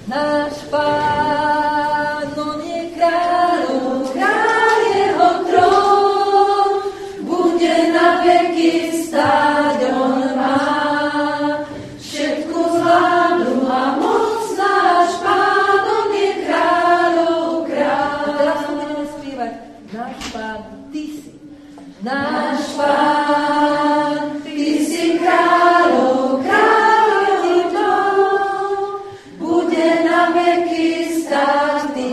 Náš Pán, on je kráľov, kráľ jeho trón, bude na veky stáť, on má všetku vládu a moc. Náš Pán, on je kráľov, kráľ. A teraz to budeme spievať. Náš Pán, ty si. Náš Pán, ty si kráľov, kráľ jeho trón, bude na veky stáť, ty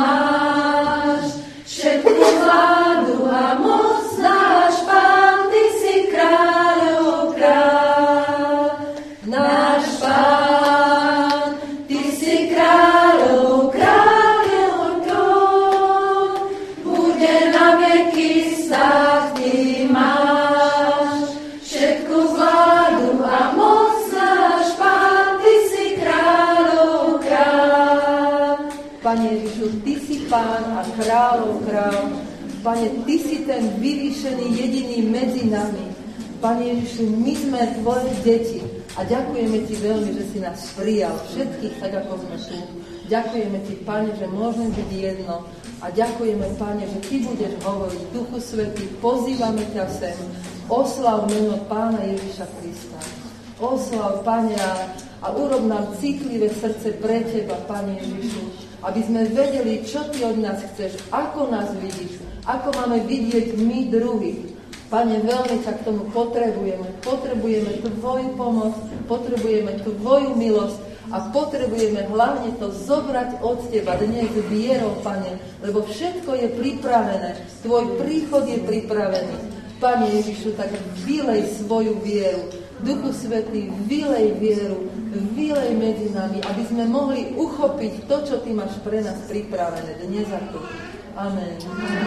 máš všetku vládu a moc. Náš Pán, ty si kráľov, kráľ. Náš Pán, ty si kráľov, kráľ jeho trón, bude na veky stáť, ty máš všetku vládu a moc. Náš Pán, ty si kráľov, kráľ. Pane Ježišu, ty si Pán a kráľov kráľ. Pane, ty si ten vyvýšený jediný medzi nami. Pane Ježišu, my sme tvoje deti a ďakujeme ti veľmi, že si nás prijal všetkých tak, ako sme tu. Ďakujeme ti, Pane, že môžeme byť jedno a ďakujeme, Pane, že ty budeš hovoriť. Duchu Svätý, pozývame ťa sem. Oslav meno Pána Ježiša Krista. Oslav, Pane, a urob nám citlivé srdce pre teba, Pane Ježišu, aby sme vedeli, čo ty od nás chceš, ako nás vidíš, ako máme vidieť my druhých. Pane, veľmi sa k tomu potrebujeme. Potrebujeme tvoju pomoc, potrebujeme tvoju milosť a potrebujeme hlavne to zobrať od teba dnes vierou, Pane, lebo všetko je pripravené. Tvoj príchod je pripravený. Pane Ježišu, tak vylej svoju vieru. Duchu Svätý, vylej vieru, vylej medzi nami, aby sme mohli uchopiť to, čo ty máš pre nás pripravené dnes a tu. Amen.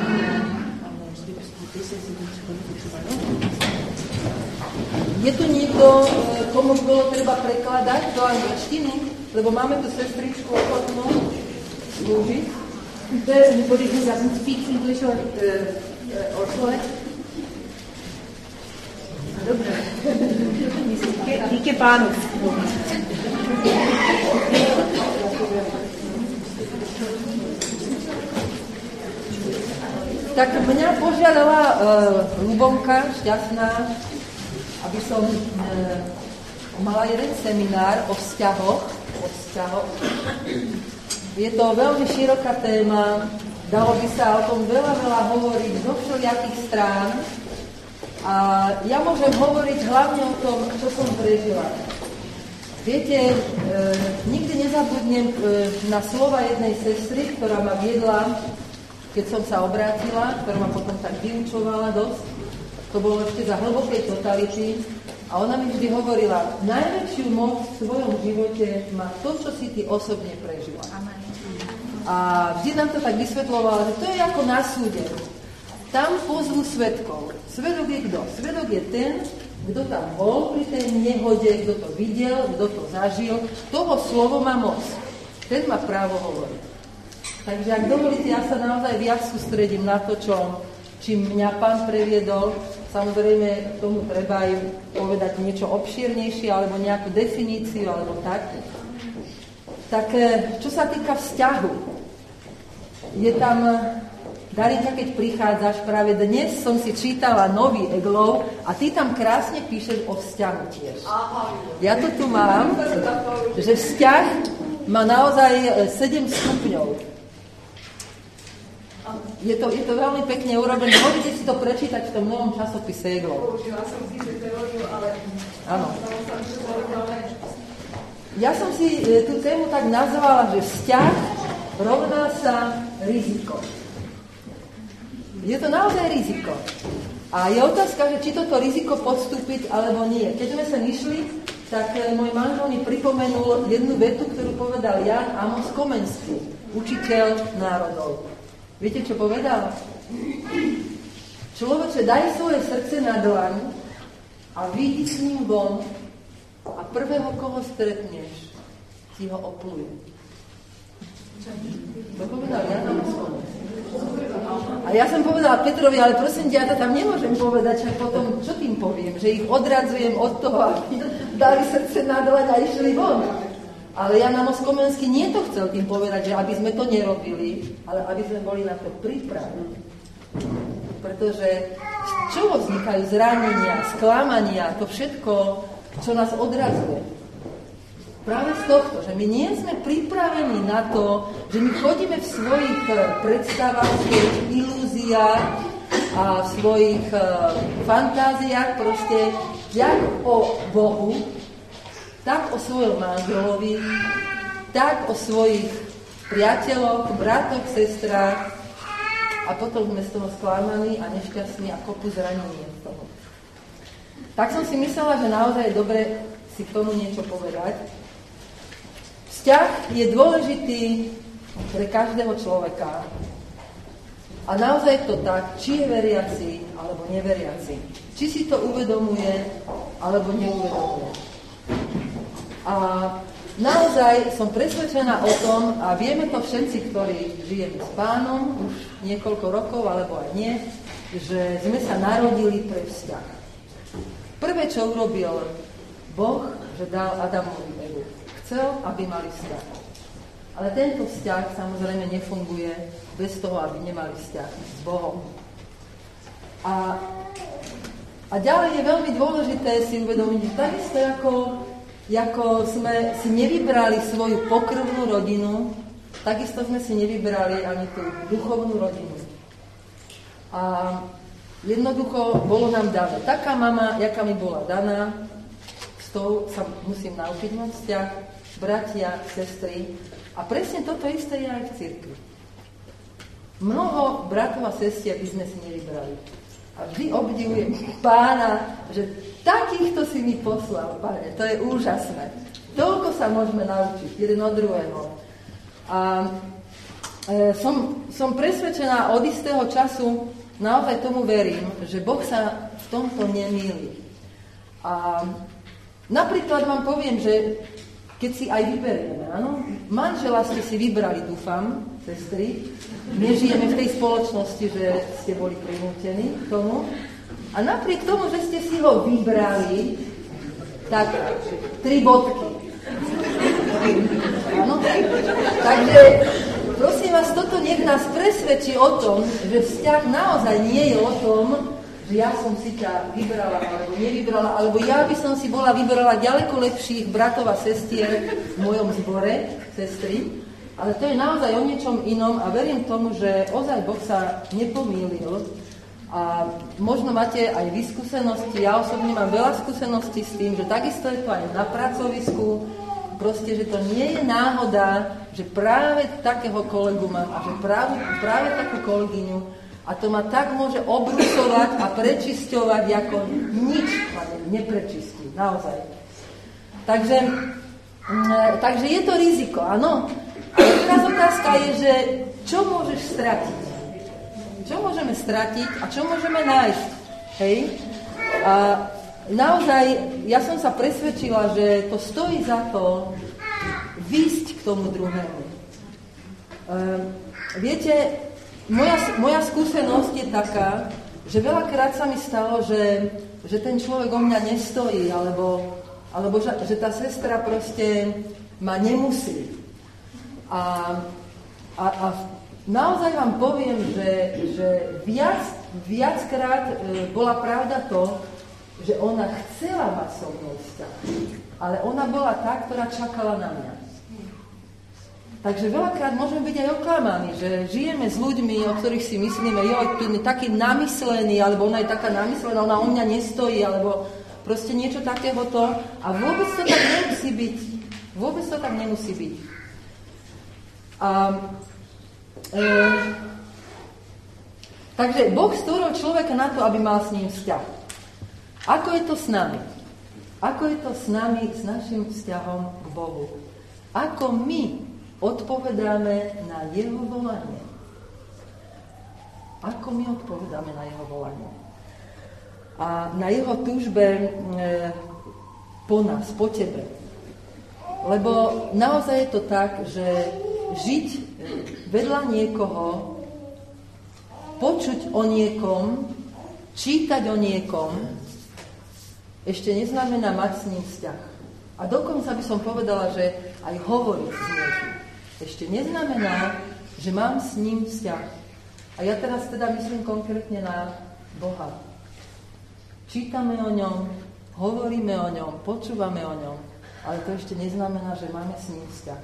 Je tu niekto, komu bolo treba prekladať do angličtiny? Lebo máme tu sestričku ochotnú slúžiť. Anybody who doesn't speak English or what? Dobre. Díky pánu. Tak mňa požiadala Ľubomka, šťastná, aby som mala jeden seminár o vzťahoch. Je to veľmi široká téma, dalo by sa o tom veľa hovoriť zo všelijakých strán. A ja môžem hovoriť hlavne o tom, čo som prežila. Viete, nikdy nezabudnem na slova jednej sestry, ktorá ma viedla, keď som sa obrátila, ktorá ma potom tak vyučovala dosť. To bolo ešte za hlbokej totality. A ona mi vždy hovorila, najväčšiu moc v svojom živote má to, čo si ty osobne prežila. A vždy nám to tak vysvetľovala, že to je ako na súde. Tam pozvú svedkov. Svedok je kto? Svedok je ten, kto tam bol pri tej nehode, kto to videl, kto to zažil. Toho slovo má moc. Ten má právo hovoriť. Takže ak dovolíte, ja sa naozaj viac sústredím na to, čím mňa Pán previedol. Samozrejme, tomu treba aj povedať niečo obšírnejšie, alebo nejakú definíciu, alebo tak. Tak, čo sa týka vzťahu, je tam... Darinka, keď prichádzaš, práve dnes som si čítala nový Eglov a ty tam krásne píšeš o vzťahu tiež. Ja to tu mám, že vzťah má naozaj 7 stupňov. Je to veľmi pekne urobené. Môžete si to prečítať v tom novom časopise Eglov. Použila som si teóriu, ale... Áno. Ja som si tú tému tak nazvala, že vzťah rovná sa riziko. Je to naozaj riziko. A je otázka, že či toto riziko podstúpiť, alebo nie. Keď sme sa išli, tak môj manžel mi pripomenul jednu vetu, ktorú povedal Jan Amos Komenský, učiteľ národov. Viete, čo povedal? Človeče, daj svoje srdce na dlaň a vyjdi s ním von a prvého, koho stretneš, ti ho opluje. To povedal Jan Amos Komenský. A ja som povedala Petrovi, ale prosím ťa, ja to tam nemôžem povedať, však potom čo tým poviem? Že ich odradzujem od toho, aby dali srdce na dlaň a išli von. Ale Ján Amos Komenský nie to chcel tým povedať, že aby sme to nerobili, ale aby sme boli na to pripravení. Pretože z čoho vznikajú zranenia, sklamania, to všetko, čo nás odrazuje. Práve z tohto, že my nie sme pripravení na to, že my chodíme v svojich predstavách, v svojich ilúziách a v svojich fantáziách proste jak o Bohu, tak o svojom manželovi, tak o svojich priateľoch, bratoch, sestrách a potom sme z toho sklamaní a nešťastní a kopu zranení z toho. Tak som si myslela, že naozaj je dobre si k tomu niečo povedať. Vzťah je dôležitý pre každého človeka. A naozaj je to tak, či je veriaci, alebo neveriaci. Či si to uvedomuje, alebo neuvedomuje. A naozaj som presvedčená o tom, a vieme to všetci, ktorí žijeme s Pánom už niekoľko rokov, alebo aj nie, že sme sa narodili pre vzťah. Prvé, čo urobil Boh, že dal Adamovi Evu. Chcel, aby mali vzťah. Ale tento vzťah samozrejme nefunguje bez toho, aby nemali vzťah s Bohom. A ďalej je veľmi dôležité si uvedomiť, že takisto ako sme si nevybrali svoju pokrvnú rodinu, takisto sme si nevybrali ani tú duchovnú rodinu. A jednoducho bolo nám dané. Taká mama, jaká mi bola daná, s tou sa musím naučiť mať vzťah, bratia, sestry. A presne toto isté je aj v cirkvi. Mnoho bratov a sestier by sme si nevybrali. A vždy obdivujem Pána, že takýchto si mi poslal, Pane. To je úžasné. Toľko sa môžeme naučiť jeden od druhého. A som presvedčená od istého času, naozaj tomu verím, že Boh sa v tomto nemýli. A napríklad vám poviem, že keď si aj vyberieme, áno, manžela ste si vybrali, dúfam, sestry, nežijeme v tej spoločnosti, že ste boli prinútení k tomu. A napriek tomu, že ste si ho vybrali, tak 3 bodky. Áno? Takže, prosím vás, toto nech nás presvedčí o tom, že vzťah naozaj nie je o tom, že ja som si ťa vybrala alebo nevybrala, alebo ja by som si vybrala ďaleko lepších bratov a sestier v mojom zbore, sestry, ale to je naozaj o niečom inom a verím tomu, že ozaj Boh sa nepomýlil a možno máte aj vy skúsenosti, ja osobne mám veľa skúseností s tým, že takisto je to aj na pracovisku, proste, že to nie je náhoda, že práve takého kolegu mám a že práve takú kolegyňu. A to ma tak môže obrusovať a prečisťovať, ako nič ma neprečistí, naozaj. Takže je to riziko, áno. Ale teraz otázka je, že čo môžeš stratiť? Čo môžeme stratiť a čo môžeme nájsť? Hej? A naozaj, ja som sa presvedčila, že to stojí za to výjsť k tomu druhému. Viete, moja skúsenosť je taká, že veľakrát sa mi stalo, že ten človek o mňa nestojí, alebo že tá sestra proste ma nemusí. A naozaj vám poviem, že viackrát bola pravda to, že ona chcela mať so mnou vzťah, ale ona bola tá, ktorá čakala na mňa. Takže veľakrát môžeme byť aj oklamaní, že žijeme s ľuďmi, o ktorých si myslíme, taký namyslený, alebo ona je taká namyslená, ona o mňa nestojí, alebo proste niečo takéhoto. A vôbec to tak nemusí byť. Vôbec to tak nemusí byť. Takže Boh stvoril človeka na to, aby mal s ním vzťah. Ako je to s nami? Ako je to s nami, s našim vzťahom k Bohu? Ako my odpovedáme na jeho volanie? Ako my odpovedáme na jeho volanie? A na jeho túžbe po nás, po tebe. Lebo naozaj je to tak, že žiť vedľa niekoho, počuť o niekom, čítať o niekom, ešte neznamená mať s ním vzťah. A dokonca by som povedala, že aj hovoriť s niekým ešte neznamená, že mám s ním vzťah. A ja teraz teda myslím konkrétne na Boha. Čítame o ňom, hovoríme o ňom, počúvame o ňom, ale to ešte neznamená, že máme s ním vzťah.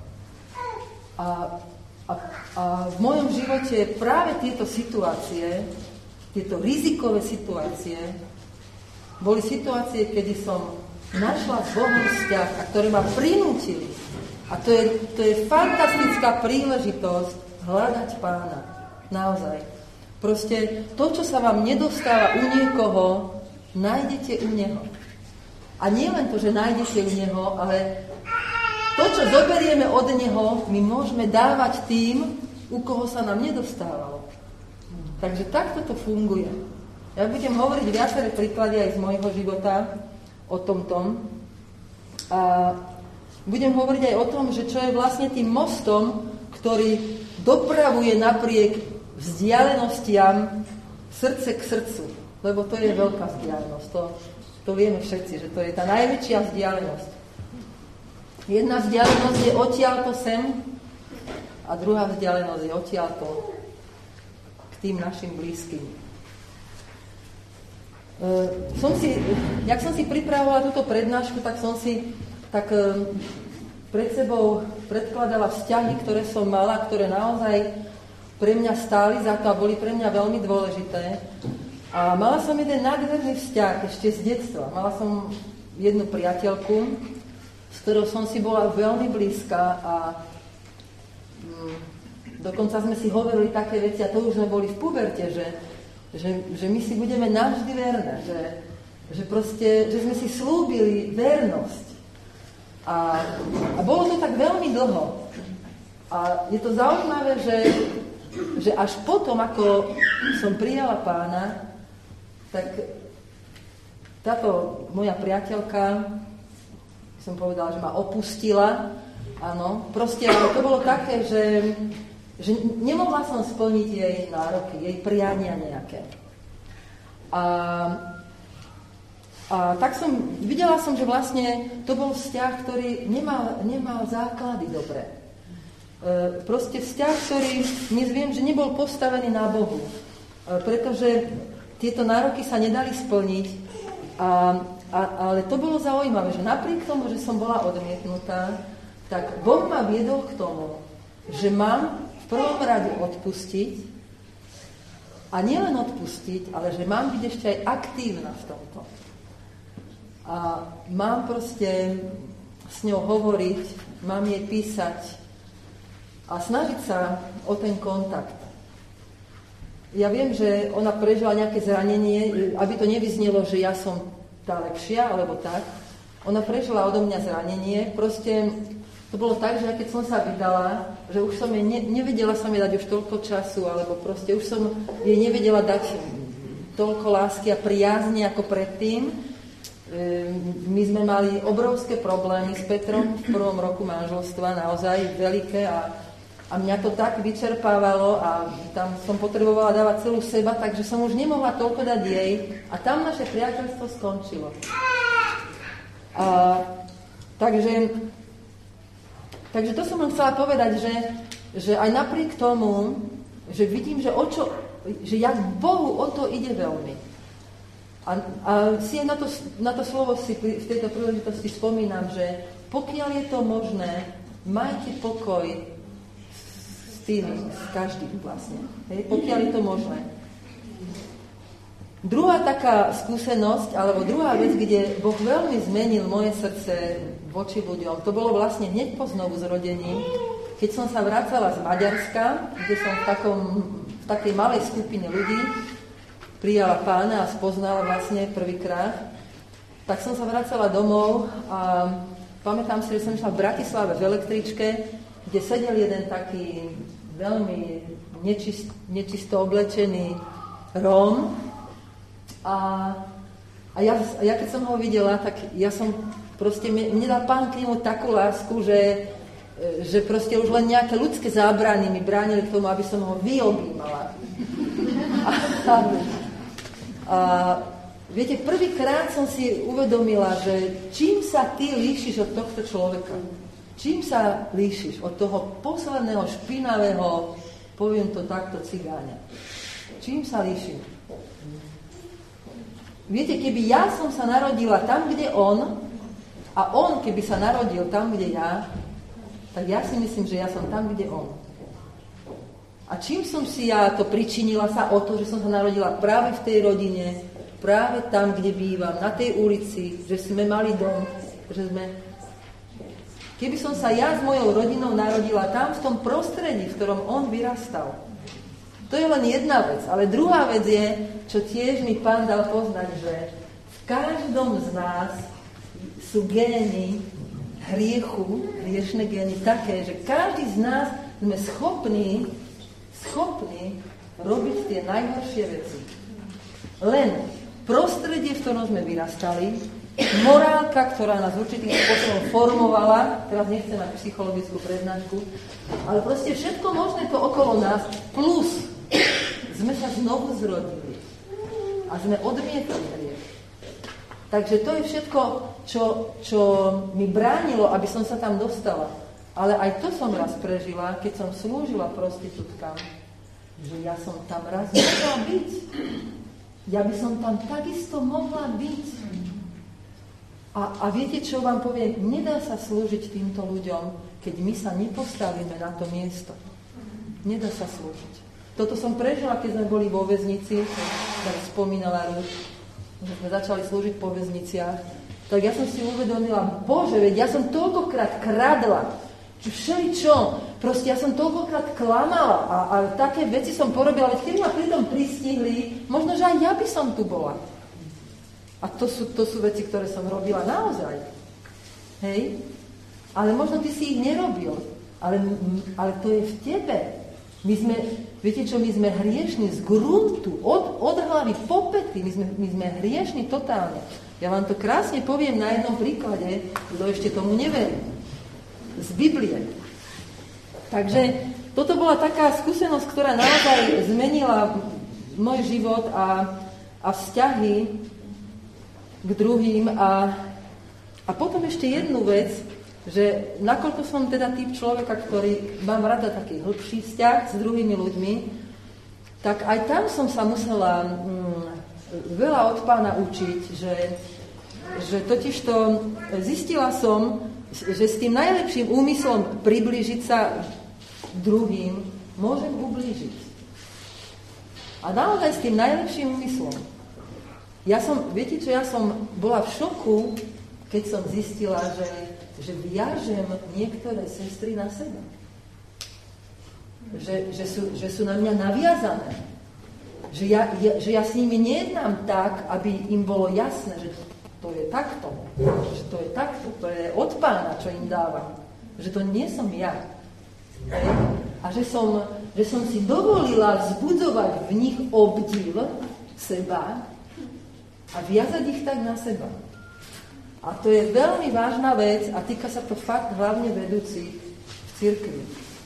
A v mojom živote práve tieto situácie, tieto rizikové situácie, boli situácie, kedy som našla s Bohom vzťah, a ktoré ma prinútili. A to je fantastická príležitosť hľadať Pána. Naozaj. Proste to, čo sa vám nedostáva u niekoho, nájdete u Neho. A nie len to, že nájdete u Neho, ale to, čo zoberieme od Neho, my môžeme dávať tým, u koho sa nám nedostávalo. Takže takto to funguje. Ja budem hovoriť viaceré príklady aj z môjho života o tomto. A budem hovoriť aj o tom, že čo je vlastne tým mostom, ktorý dopravuje napriek vzdialenostiam srdce k srdcu. Lebo to je veľká vzdialenosť. To vieme všetci, že to je tá najväčšia vzdialenosť. Jedna vzdialenosť je odtiaľto sem a druhá vzdialenosť je odtiaľto k tým našim blízkym. Jak som si pripravovala túto prednášku, tak som si pred sebou predkladala vzťahy, ktoré som mala, ktoré naozaj pre mňa stáli za to a boli pre mňa veľmi dôležité. A mala som jeden nádherný vzťah ešte z detstva. Mala som jednu priateľku, s ktorou som si bola veľmi blízka a dokonca sme si hovorili také veci, a to už sme boli v puberte, že my si budeme navždy verné, že sme si slúbili vernosť. A bolo to tak veľmi dlho. A je to zaujímavé, že až potom, ako som prijala Pána, tak táto moja priateľka, som povedala, že ma opustila. Áno, proste to bolo také, že nemohla som splniť jej nároky, jej priania nejaké. A tak videla som, že vlastne to bol vzťah, ktorý nemal základy dobré. Proste vzťah, ktorý dnes viem, že nebol postavený na Bohu. Pretože tieto nároky sa nedali splniť. Ale to bolo zaujímavé, že napriek tomu, že som bola odmietnutá, tak Boh ma viedol k tomu, že mám v prvom rade odpustiť, a nielen odpustiť, ale že mám byť ešte aj aktívna v tomto. A mám proste s ňou hovoriť, mám jej písať a snažiť sa o ten kontakt. Ja viem, že ona prežila nejaké zranenie, aby to nevyznelo, že ja som tá lepšia, alebo tak. Ona prežila odo mňa zranenie, proste to bolo tak, že keď som sa vydala, že už som jej nevedela sa mi dať už toľko času, alebo proste už som jej nevedela dať toľko lásky a priazne ako predtým. My sme mali obrovské problémy s Petrom v prvom roku manželstva, naozaj veľké, a mňa to tak vyčerpávalo a tam som potrebovala dávať celú seba, takže som už nemohla toľko dať jej a tam naše priateľstvo skončilo. Takže to som vám chcela povedať, že aj napriek tomu, že vidím, že jak Bohu o to ide veľmi. A si aj na to slovo si v tejto príležitosti spomínam, že pokiaľ je to možné, majte pokoj s tým, s každým vlastne. Hej, pokiaľ je to možné. Druhá taká skúsenosť, alebo druhá vec, kde Boh veľmi zmenil moje srdce voči ľuďom, to bolo vlastne hneď po znovuzrodení, keď som sa vracala z Maďarska, kde som v takej malej skupine ľudí prijala Pána a spoznala vlastne prvýkrát, tak som sa vracala domov a pamätám si, že som išla v Bratislave v električke, kde sedel jeden taký veľmi nečisto oblečený Róm. A ja keď som ho videla, tak ja som proste, mne dal Pán k nemu takú lásku, že proste už len nejaké ľudské zábrany mi bránili k tomu, aby som ho vyobímala. A viete, prvýkrát som si uvedomila, že čím sa ty líšiš od tohto človeka? Čím sa líšiš od toho posledného špinavého, poviem to takto, cigáňa? Čím sa líšim? Viete, keby ja som sa narodila tam, kde on, a on, keby sa narodil tam, kde ja, tak ja si myslím, že ja som tam, kde on. A čím som si ja to pričinila sa o to, že som sa narodila práve v tej rodine, práve tam, kde bývam, na tej ulici, že sme mali dom, že sme... Keby som sa ja s mojou rodinou narodila tam, v tom prostredí, v ktorom on vyrastal. To je len jedna vec. Ale druhá vec je, čo tiež mi Pán dal poznať, že v každom z nás sú gény hriechu, hriešne gény také, že každý z nás sme schopní robiť tie najhoršie veci. Len prostredie, v ktorom sme vyrastali, morálka, ktorá nás určitým spôsobom formovala, teraz nechcem mať psychologickú prednášku, ale proste všetko možné to okolo nás, plus sme sa znovu zrodili a sme odmietli hriech. Takže to je všetko, čo mi bránilo, aby som sa tam dostala. Ale aj to som raz prežila, keď som slúžila prostitútkam, že ja som tam raz mohla byť. Ja by som tam takisto mohla byť. A viete, čo vám poviem? Nedá sa slúžiť týmto ľuďom, keď my sa nepostavíme na to miesto. Nedá sa slúžiť. Toto som prežila, keď sme boli vo väznici, tak spomínala Ruth, že sme začali slúžiť po väzniciach. Tak ja som si uvedomila, Bože, veď ja som toľkokrát kradla, všeličo, proste ja som toľkokrát klamala a také veci som porobila, veď keď ma pri tom pristihli, možno, že aj ja by som tu bola. A to sú veci, ktoré som robila naozaj. Hej? Ale možno ty si ich nerobil. Ale to je v tebe. Viete čo, my sme hriešni z gruntu, od hlavy po pety, my sme hriešni totálne. Ja vám to krásne poviem na jednom príklade, kto ešte tomu neverí. Z Biblie. Takže toto bola taká skúsenosť, ktorá naozaj zmenila môj život a vzťahy k druhým. A potom ešte jednu vec, že nakoľko som teda typ človeka, ktorý mám rada taký hĺbší vzťah s druhými ľuďmi, tak aj tam som sa musela veľa od Pána učiť, že totižto zistila som, že s tým najlepším úmyslom priblížiť sa druhým môžem ublížiť. A naozaj s tým najlepším úmyslom. Viete čo, ja som bola v šoku, keď som zistila, že viažem niektoré sestry na seba. Že sú na mňa naviazané. Že ja s nimi nejednám tak, aby im bolo jasné, že to je takto. Že to je takto. To je od Pána, čo im dávam. Že to nie som ja. A že som si dovolila vzbudzovať v nich obdiv seba a viazať ich tak na seba. A to je veľmi vážna vec a týka sa to fakt hlavne vedúcich v cirkvi.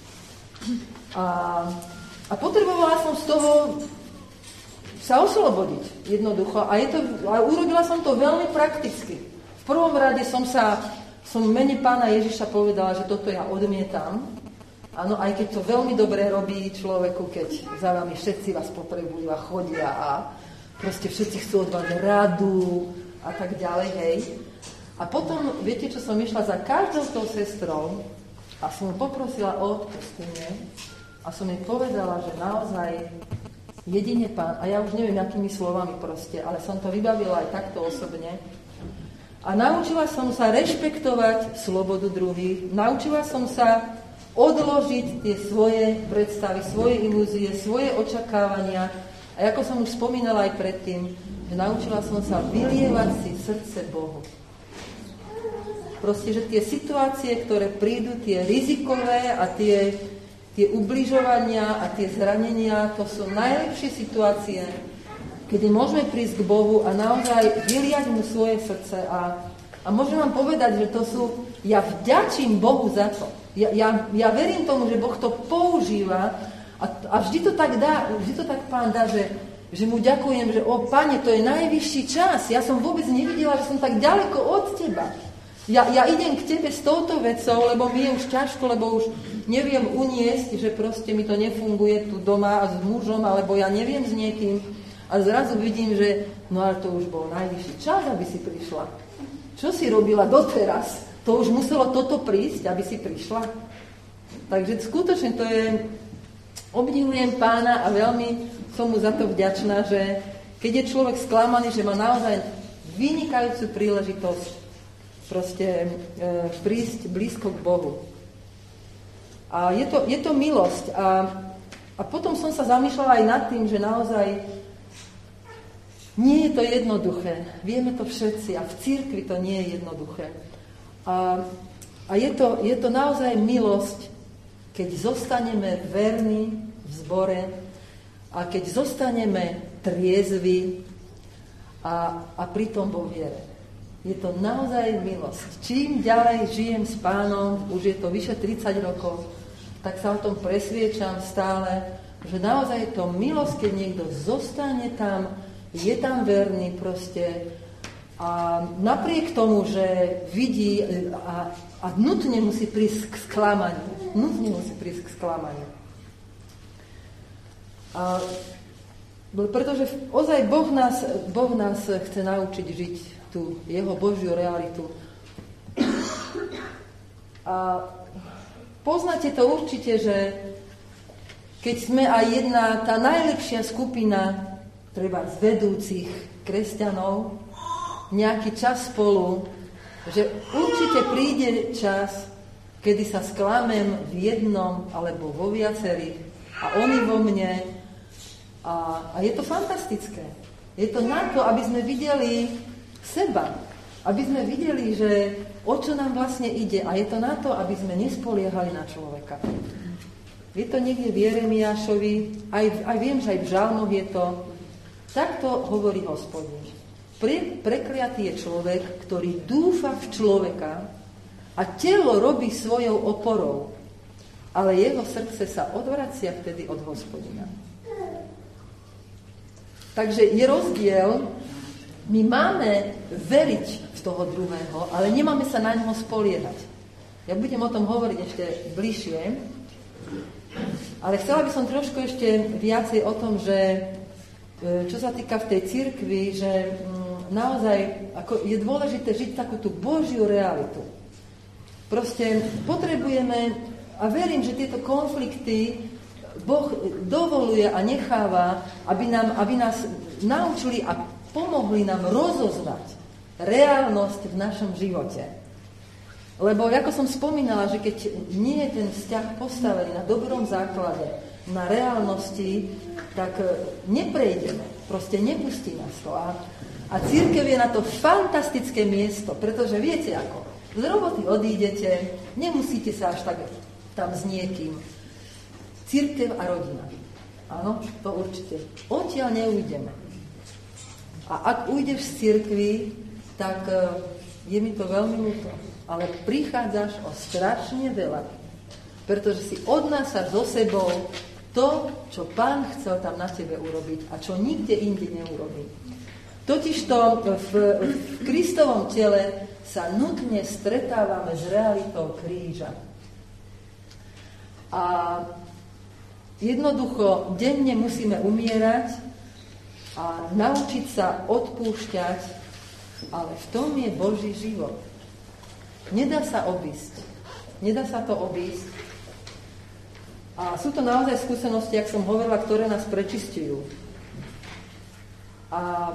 A potrebovala som z toho sa oslobodiť jednoducho. A urobila som to veľmi prakticky. V prvom rade som v mene Pána Ježiša povedala, že toto ja odmietam. Áno, aj keď to veľmi dobre robí človeku, keď za vami všetci vás potrebujú a chodia a proste všetci chcú od vás radu a tak ďalej, hej. A potom, viete, čo som išla za každou tou sestrou a som ju poprosila o odpustenie a som jej povedala, že naozaj jedine Pán, a ja už neviem, akými slovami proste, ale som to vybavila aj takto osobne. A naučila som sa rešpektovať slobodu druhých, naučila som sa odložiť tie svoje predstavy, svoje ilúzie, svoje očakávania. A ako som už spomínala aj predtým, že naučila som sa vylievať si srdce Bohu. Proste, že tie situácie, ktoré prídu, tie rizikové a tie ubližovania a tie zranenia, to sú najlepšie situácie, kedy môžeme prísť k Bohu a naozaj vyliať mu svoje srdce. A môžem vám povedať, že to sú, ja vďačím Bohu za to. Ja verím tomu, že Boh to používa a vždy to tak dá, vždy to tak Pán dá, že Že mu ďakujem, že Pane, to je najvyšší čas. Ja som vôbec nevidela, že som tak ďaleko od teba. Ja idem k tebe s touto vecou, lebo mi je už ťažko, lebo už neviem uniesť, že proste mi to nefunguje tu doma a s mužom, alebo ja neviem s niekým. A zrazu vidím, že no ale to už bol najvyšší čas, aby si prišla. Čo si robila doteraz? To už muselo toto prísť, aby si prišla. Takže skutočne to je... Obdivujem Pána a veľmi som mu za to vďačná, že keď je človek sklamaný, že má naozaj vynikajúcu príležitosť proste prísť blízko k Bohu. A je to milosť. A potom som sa zamýšľala aj nad tým, že naozaj nie je to jednoduché. Vieme to všetci a v cirkvi to nie je jednoduché. A je to naozaj milosť, keď zostaneme verní v zbore a keď zostaneme triezvi a pritom vo viere. Je to naozaj milosť. Čím ďalej žijem s Pánom, už je to vyše 30 rokov, tak sa o tom presviečam stále, že naozaj je to milosť, keď niekto zostane tam, je tam verný proste a napriek tomu, že vidí a nutne musí prísť k sklamaniu. Pretože ozaj Boh nás chce naučiť žiť tú jeho Božiu realitu. A poznáte to určite, že keď sme aj tá najlepšia skupina treba z vedúcich kresťanov, nejaký čas spolu, že určite príde čas, kedy sa sklamem v jednom alebo vo viacerých a oni vo mne a je to fantastické. Je to na to, aby sme videli seba, aby sme videli, že o čo nám vlastne ide a je to na to, aby sme nespoliehali na človeka. Je to niekde v Jeremiášovi, aj viem, že aj v žalmoch je to. Takto hovorí Hospodin. Prekliatý je človek, ktorý dúfa v človeka a telo robí svojou oporou, ale jeho srdce sa odvracia vtedy od Hospodina. Takže je rozdiel, my máme veriť v toho druhého, ale nemáme sa na ňoho spoliehať. Ja budem o tom hovoriť ešte bližšie, ale chcela by som trošku ešte viacej o tom, že čo sa týka v tej cirkvi, že naozaj ako je dôležité žiť takú tú Božiu realitu. Proste potrebujeme, a verím, že tieto konflikty Boh dovoluje a necháva, aby nás naučili a pomohli nám rozoznať reálnosť v našom živote. Lebo, ako som spomínala, že keď nie je ten vzťah postavený na dobrom základe, na reálnosti, tak neprejdeme. Proste nepustí nás to. A cirkev je na to fantastické miesto, pretože viete ako, z roboty odídete, nemusíte sa až tak tam s niekým. Cirkev a rodina. Áno, to určite. Odtiaľ neujdeme. A ak ujdeš z cirkvi, tak je mi to veľmi ľúto. Ale prichádzaš o strašne veľa. Pretože si odnášaš so sebou to, čo Pán chcel tam na tebe urobiť a čo nikde inde neurobí. Totižto v Kristovom tele sa nutne stretávame s realitou kríža. A jednoducho denne musíme umierať a naučiť sa odpúšťať, ale v tom je Boží život. Nedá sa obísť. Nedá sa to obísť. A sú to naozaj skúsenosti, jak som hovorila, ktoré nás prečisťujú. A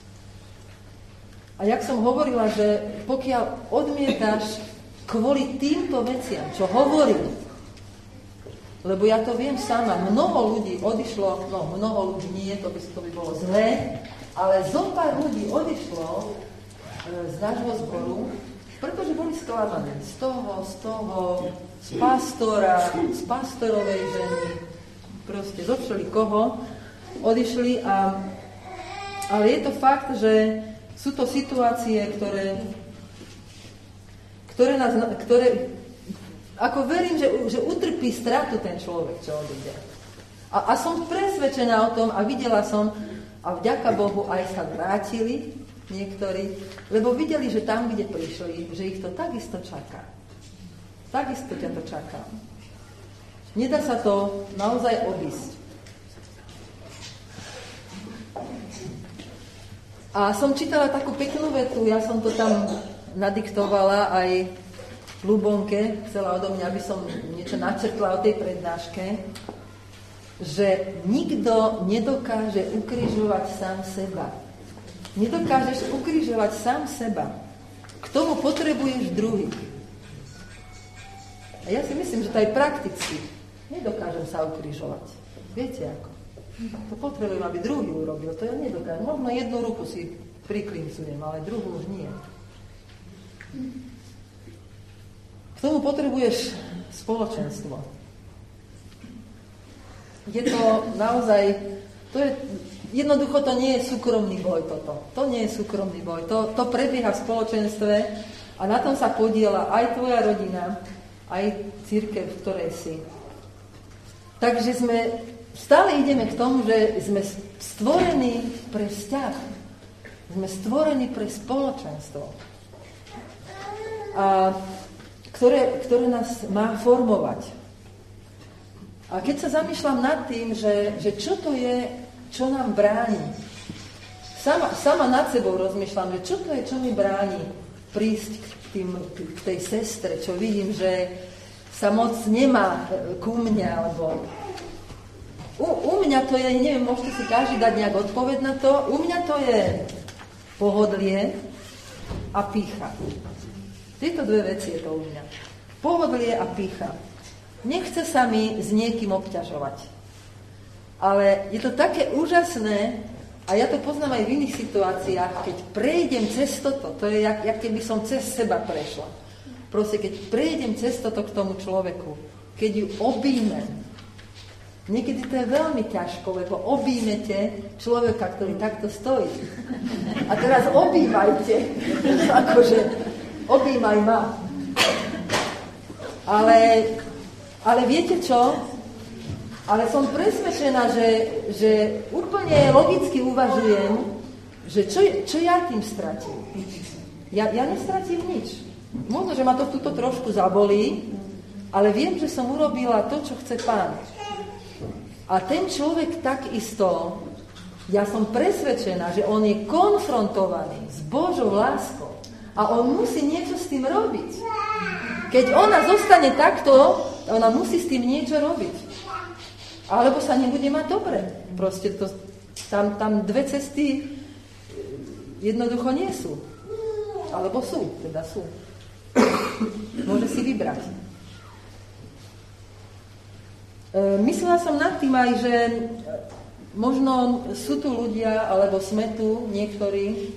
jak som hovorila, že pokiaľ odmietaš kvôli týmto veciam, čo hovorím, lebo ja to viem sama, mnoho ľudí odišlo, mnoho ľudí nie, to by bolo zlé, ale zo pár ľudí odišlo z nášho zboru, pretože boli sklamaní z toho, z pastora, z pastorovej ženy, proste zo koho odišli ale je to fakt, že sú to situácie, ktoré ako verím, že utrpí stratu ten človek, čo odíde. A som presvedčená o tom a videla som, a vďaka Bohu aj sa vrátili niektorí, lebo videli, že tam, kde prišli, že ich to takisto čaká. Takisto ťa to čaká. Nedá sa to naozaj obísť. A som čítala takú peknú vetu, ja som to tam nadiktovala aj Ľubonke, chcela odo mňa, aby som niečo načrtla o tej prednáške, že nikto nedokáže ukrižovať sám seba. Nedokážeš ukrižovať sám seba. K tomu potrebuješ druhých. A ja si myslím, že to aj prakticky. Nedokážem sa ukrižovať. Viete ako? To potrebujem, aby druhý urobil. To ja nedokážem. Možno jednu ruku si priklincujem, ale druhú už nie. K tomu potrebuješ spoločenstvo. Je to naozaj, jednoducho to nie je súkromný boj toto. To nie je súkromný boj. To prebieha v spoločenstve a na tom sa podieľa aj tvoja rodina, aj cirkev, v ktorej si. Takže stále ideme k tomu, že sme stvorení pre vzťah. Sme stvorení pre spoločenstvo. A ktoré nás má formovať. A keď sa zamýšľam nad tým, že čo to je, čo nám bráni. Sama nad sebou rozmýšľam, že čo to je, čo mi bráni prísť k tej sestre, čo vidím, že sa moc nemá ku mne, alebo u mňa to je, neviem, môžete si každý dať nejak odpoveď na to, u mňa to je pohodlie a pýcha. Tieto dve veci je to u mňa. Pohodlie a pýcha. Nechce sa mi s niekým obťažovať. Ale je to také úžasné, a ja to poznám aj v iných situáciách, keď prejdem cez toto, to je jak keby som cez seba prešla. Proste, keď prejdem cez toto k tomu človeku, keď ju objímem, niekedy to je veľmi ťažko, lebo objímete človeka, ktorý takto stojí. A teraz objímajte. Akože, objímaj ma. Ale viete čo? Ale som presvedčená, že úplne logicky uvažujem, že čo ja tým stratím. Ja nestratím nič. Možno, že ma to tuto trošku zabolí, ale viem, že som urobila to, čo chce Pán. A ten človek takisto, ja som presvedčená, že on je konfrontovaný s Božou láskou a on musí niečo s tým robiť. Keď ona zostane takto, ona musí s tým niečo robiť. Alebo sa nebude mať dobre. Proste tam dve cesty jednoducho nie sú. Alebo sú, teda sú. Môže si vybrať. Myslela som nad tým aj, že možno sú tu ľudia, alebo sme tu niektorí,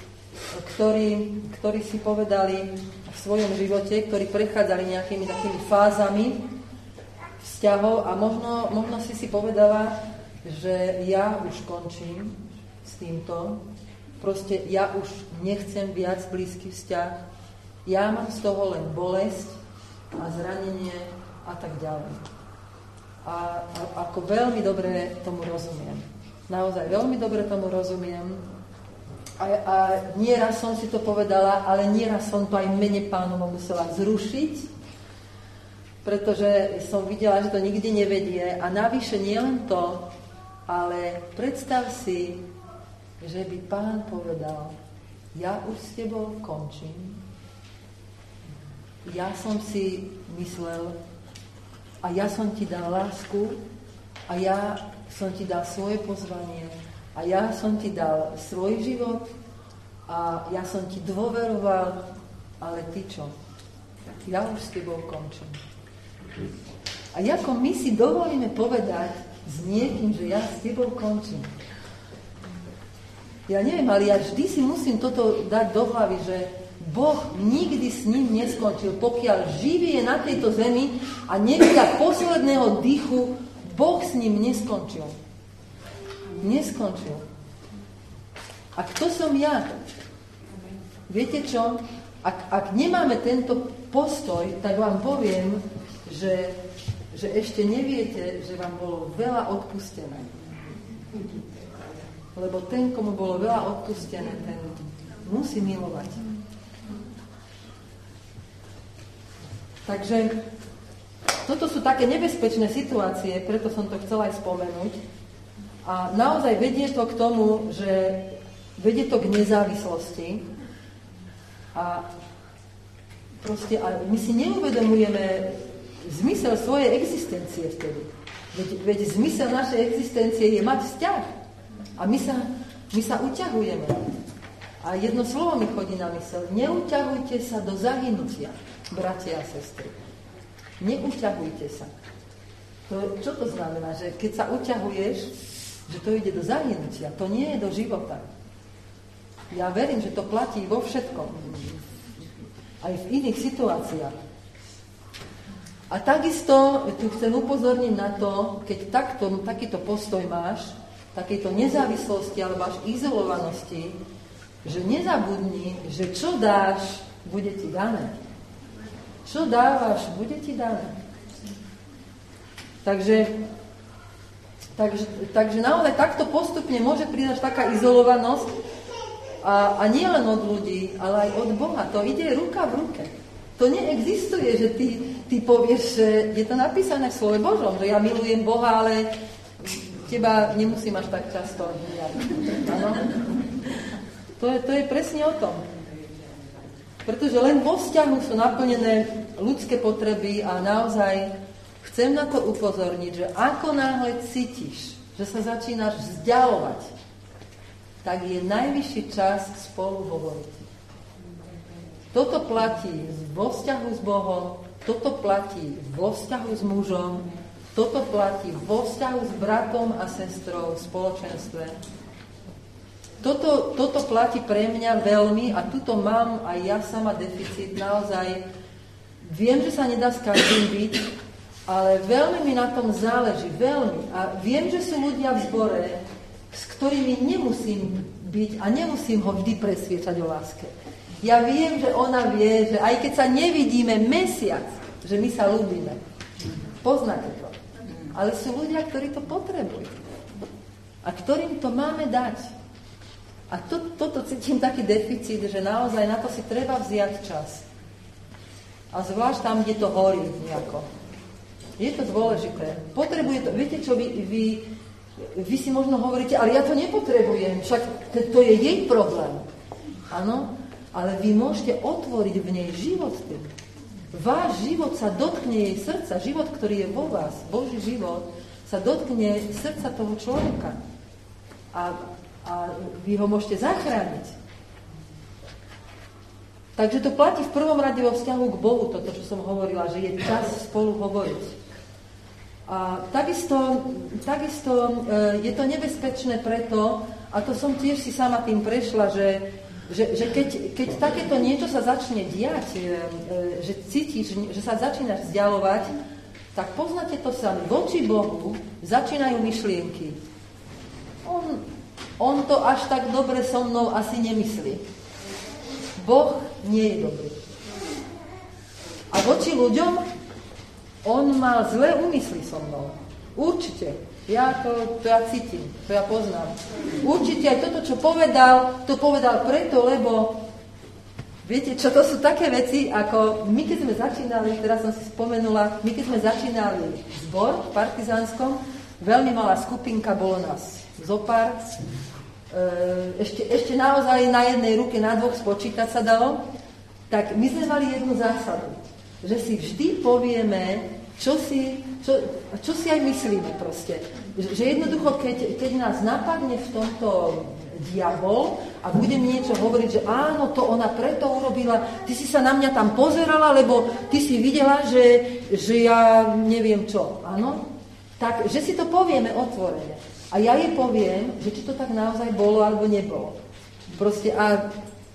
ktorí si povedali v svojom živote, ktorí prechádzali nejakými takými fázami vzťahov a možno si povedala, že ja už končím s týmto. Proste ja už nechcem viac blízky vzťah. Ja mám z toho len bolesť a zranenie a tak ďalej. A ako veľmi dobre tomu rozumiem. Naozaj veľmi dobre tomu rozumiem. A nieraz som si to povedala, ale nieraz som to aj v mene Pánovom musela zrušiť, pretože som videla, že to nikdy nevedie. A navyše nie len to, ale predstav si, že by Pán povedal, ja už s tebou končím. Ja som si myslel a ja som ti dal lásku a ja som ti dal svoje pozvanie a ja som ti dal svoj život a ja som ti dôveroval, ale ty čo? Ja už s tebou končím. A ako my si dovolíme povedať s niekým, že ja s tebou končím. Ja neviem, ale ja vždy si musím toto dať do hlavy, že Boh nikdy s ním neskončil. Pokiaľ živý je na tejto zemi a nevydá posledného dychu, Boh s ním neskončil. Neskončil. A kto som ja? Viete čo? Ak nemáme tento postoj, tak vám poviem, že ešte neviete, že vám bolo veľa odpustené. Lebo ten, komu bolo veľa odpustené, ten musí milovať. Takže toto sú také nebezpečné situácie, preto som to chcela aj spomenúť. A naozaj vedie to k tomu, že vedie to k nezávislosti. A proste my si neuvedomujeme zmysel svojej existencie vtedy. Veď zmysel našej existencie je mať vzťah. A my sa uťahujeme. A jedno slovo mi chodí na mysel. Neuťahujte sa do zahynutia, bratia a sestry. Neuťahujte sa. Čo to znamená? Že keď sa uťahuješ, že to ide do zahynutia. To nie je do života. Ja verím, že to platí vo všetkom. Aj v iných situáciách. A takisto tu chcem upozorniť na to, keď takýto postoj máš, takejto nezávislosti alebo až izolovanosti, že nezabudni, že čo dáš, bude ti dané. Čo dávaš, bude ti dané. Takže naozaj takto postupne môže prísť taká izolovanosť a nie len od ľudí, ale aj od Boha. To ide ruka v ruke. To neexistuje, že ty povieš, že je to napísané v slove Božom, že ja milujem Boha, ale teba nemusím až tak často nejak. Áno? To je presne o tom. Pretože len vo vzťahu sú naplnené ľudské potreby a naozaj chcem na to upozorniť, že ako náhle cítiš, že sa začínaš vzdialovať, tak je najvyšší čas spolu hovoriť. Toto platí vo vzťahu s Bohom, toto platí vo vzťahu s mužom, toto platí vo vzťahu s bratom a sestrou v spoločenstve. Toto platí pre mňa veľmi a tuto mám aj ja sama deficit. Naozaj viem, že sa nedá s každým byť, ale veľmi mi na tom záleží, veľmi. A viem, že sú ľudia v zbore, s ktorými nemusím byť a nemusím ho vždy presviečať o láske. Ja viem, že ona vie, že aj keď sa nevidíme mesiac, že my sa ľúbime. Poznáte to. Ale sú ľudia, ktorí to potrebujú. A ktorým to máme dať. A toto cítim taký deficit, že naozaj na to si treba vziať čas. A zvlášť tam, kde to horí nejako. Je to dôležité. Potrebuje to, viete čo, vy si možno hovoríte, ale ja to nepotrebujem, však to je jej problém. Áno, ale vy môžete otvoriť v nej život tým. Váš život sa dotkne jej srdca, život, ktorý je vo vás, Boží život, sa dotkne srdca toho človeka. A vy ho môžete zachrániť. Takže to platí v prvom rade vo vzťahu k Bohu, toto, čo som hovorila, že je čas spolu hovoriť. A takisto je to nebezpečné preto, a to som tiež si sama tým prešla, že keď takéto niečo sa začne diať, že cítiš, že sa začínaš vzdialovať, tak poznáte to sami. Voči Bohu začínajú myšlienky. On to až tak dobre so mnou asi nemyslí. Boh nie je dobrý. A voči ľuďom on mal zlé úmysly so mnou. Určite. Ja to cítim, to ja poznám. Určite aj toto, čo to povedal preto, lebo viete, čo to sú také veci, ako my, keď sme začínali, teraz som si spomenula, my, keď sme začínali zbor v Partizánskom, veľmi malá skupinka, bolo nás zopár, ešte naozaj na jednej ruke, na dvoch spočítať sa dalo, tak my sme mali jednu zásadu, že si vždy povieme, čo si aj myslíme proste. Že jednoducho, keď nás napadne v tomto diabol a bude mi niečo hovoriť, že áno, to ona preto urobila, ty si sa na mňa tam pozerala, lebo ty si videla, že ja neviem čo, áno? Tak, že si to povieme otvorene. A ja jej poviem, že či to tak naozaj bolo alebo nebolo. Proste a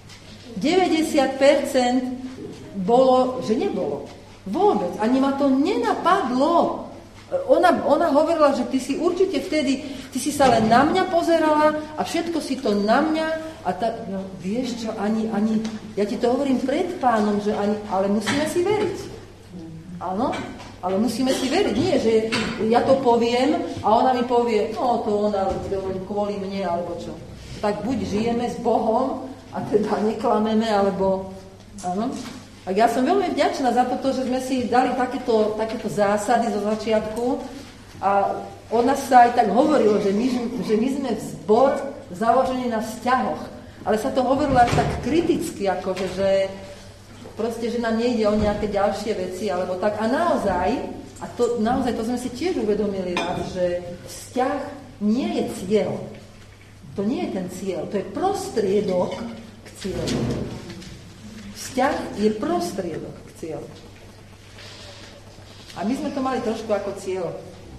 90% bolo, že nebolo. Vôbec. Ani ma to nenapadlo. Ona hovorila, že ty si určite vtedy, ty si sa len na mňa pozerala a všetko si to na mňa a no, vieš čo, ani, ja ti to hovorím pred Pánom, že ale musíme si veriť. Áno? Ale musíme si veriť, nie, že ja to poviem a ona mi povie, no to ona kvôli mne, alebo čo. Tak buď žijeme s Bohom a teda neklameme, alebo áno. A ja som veľmi vďačná za to, že sme si dali takéto zásady zo začiatku a o nás sa aj tak hovorilo, že my sme zbor založený na vzťahoch. Ale sa to hovorilo aj tak kriticky, akože, že proste, že nám nejde o nejaké ďalšie veci, alebo tak. A naozaj to sme si tiež uvedomili raz, že vzťah nie je cieľ. To nie je ten cieľ, to je prostriedok k cieľu. Vzťah je prostriedok k cieľu. A my sme to mali trošku ako cieľ.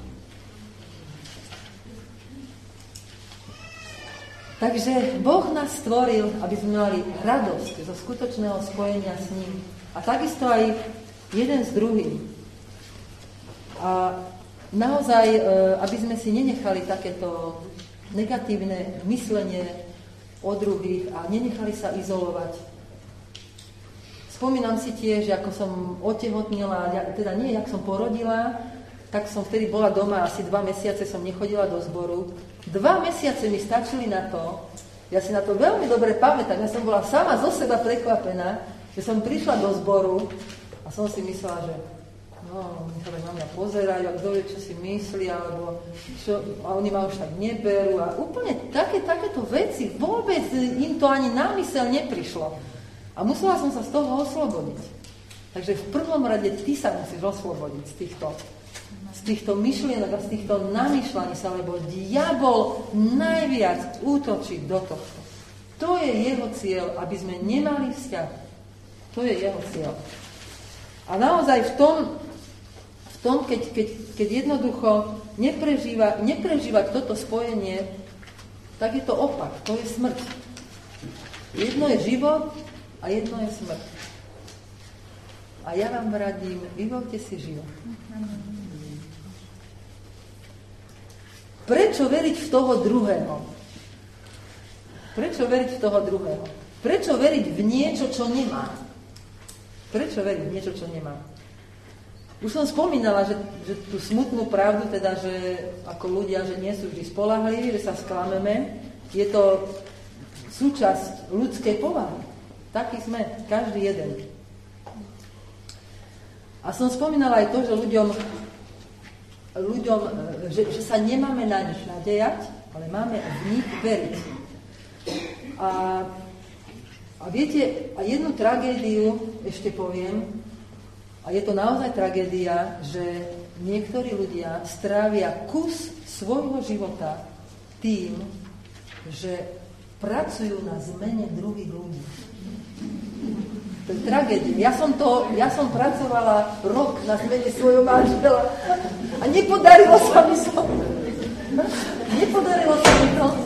Takže Boh nás stvoril, aby sme mali radosť zo skutočného spojenia s ním. A takisto aj jeden s druhým. A naozaj, aby sme si nenechali takéto negatívne myslenie o druhých a nenechali sa izolovať. Spomínam si tiež, ako som otehotnila, teda nie, jak som porodila, tak som vtedy bola doma, asi 2 mesiace som nechodila do zboru. 2 mesiace mi stačili na to, ja si na to veľmi dobre pamätám, ja som bola sama zo seba prekvapená, že som prišla do zboru a som si myslela, že nechali na mňa pozerať, a kto vie, čo si myslí, alebo čo, a oni ma už tak neberú a úplne takéto veci, vôbec im to ani na myseľ neprišlo. A musela som sa z toho oslobodiť. Takže v prvom rade ty sa musíš oslobodiť z týchto myšlienok a z týchto namýšľaní sa, lebo diabol najviac útočí do tohto. To je jeho cieľ, aby sme nemali vzťah. To je jeho cieľ. A naozaj v tom, keď jednoducho neprežívať toto spojenie, tak je to opak, to je smrť. Jedno je život a jedno je smrť. A ja vám radím, vyvoľte si život. Prečo veriť v toho druhého? Prečo veriť v toho druhého? Prečo veriť v niečo, čo nemá? Prečo veriť v niečo, čo nemá? Už som spomínala, že tú smutnú pravdu, teda, že ako ľudia, že nie sú vždy spoľahliví, že sa sklameme, je to súčasť ľudskej povahy. Takí sme, každý jeden. A som spomínala aj to, že ľuďom, že sa nemáme na nich nadejať, ale máme v nich veriť. A viete, a jednu tragédiu ešte poviem, a je to naozaj tragédia, že niektorí ľudia strávia kus svojho života tým, že pracujú na zmene druhých ľudí. To je tragédia. Ja som pracovala rok na zmene svojho manžela a nepodarilo sa mi to. Nepodarilo sa mi to.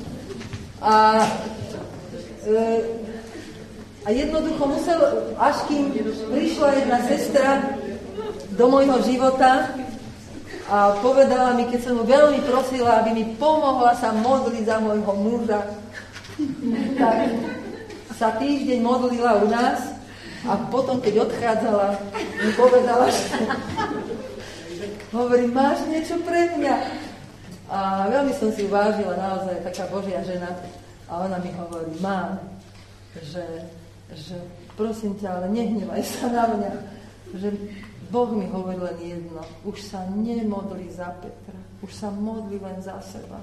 A jednoducho až kým prišla jedna sestra do môjho života a povedala mi, keď som ho veľmi prosila, aby mi pomohla sa modliť za môjho muža, tak sa týždeň modlila u nás a potom, keď odchádzala, mi povedala, že hovorí, máš niečo pre mňa? A veľmi som si uvážila, naozaj taká Božia žena, a ona mi hovorí, mám, že prosím ťa, ale nehnevaj sa na mňa, že Boh mi hovorí len jedno, už sa nemodlí za Petra, už sa modlí len za seba.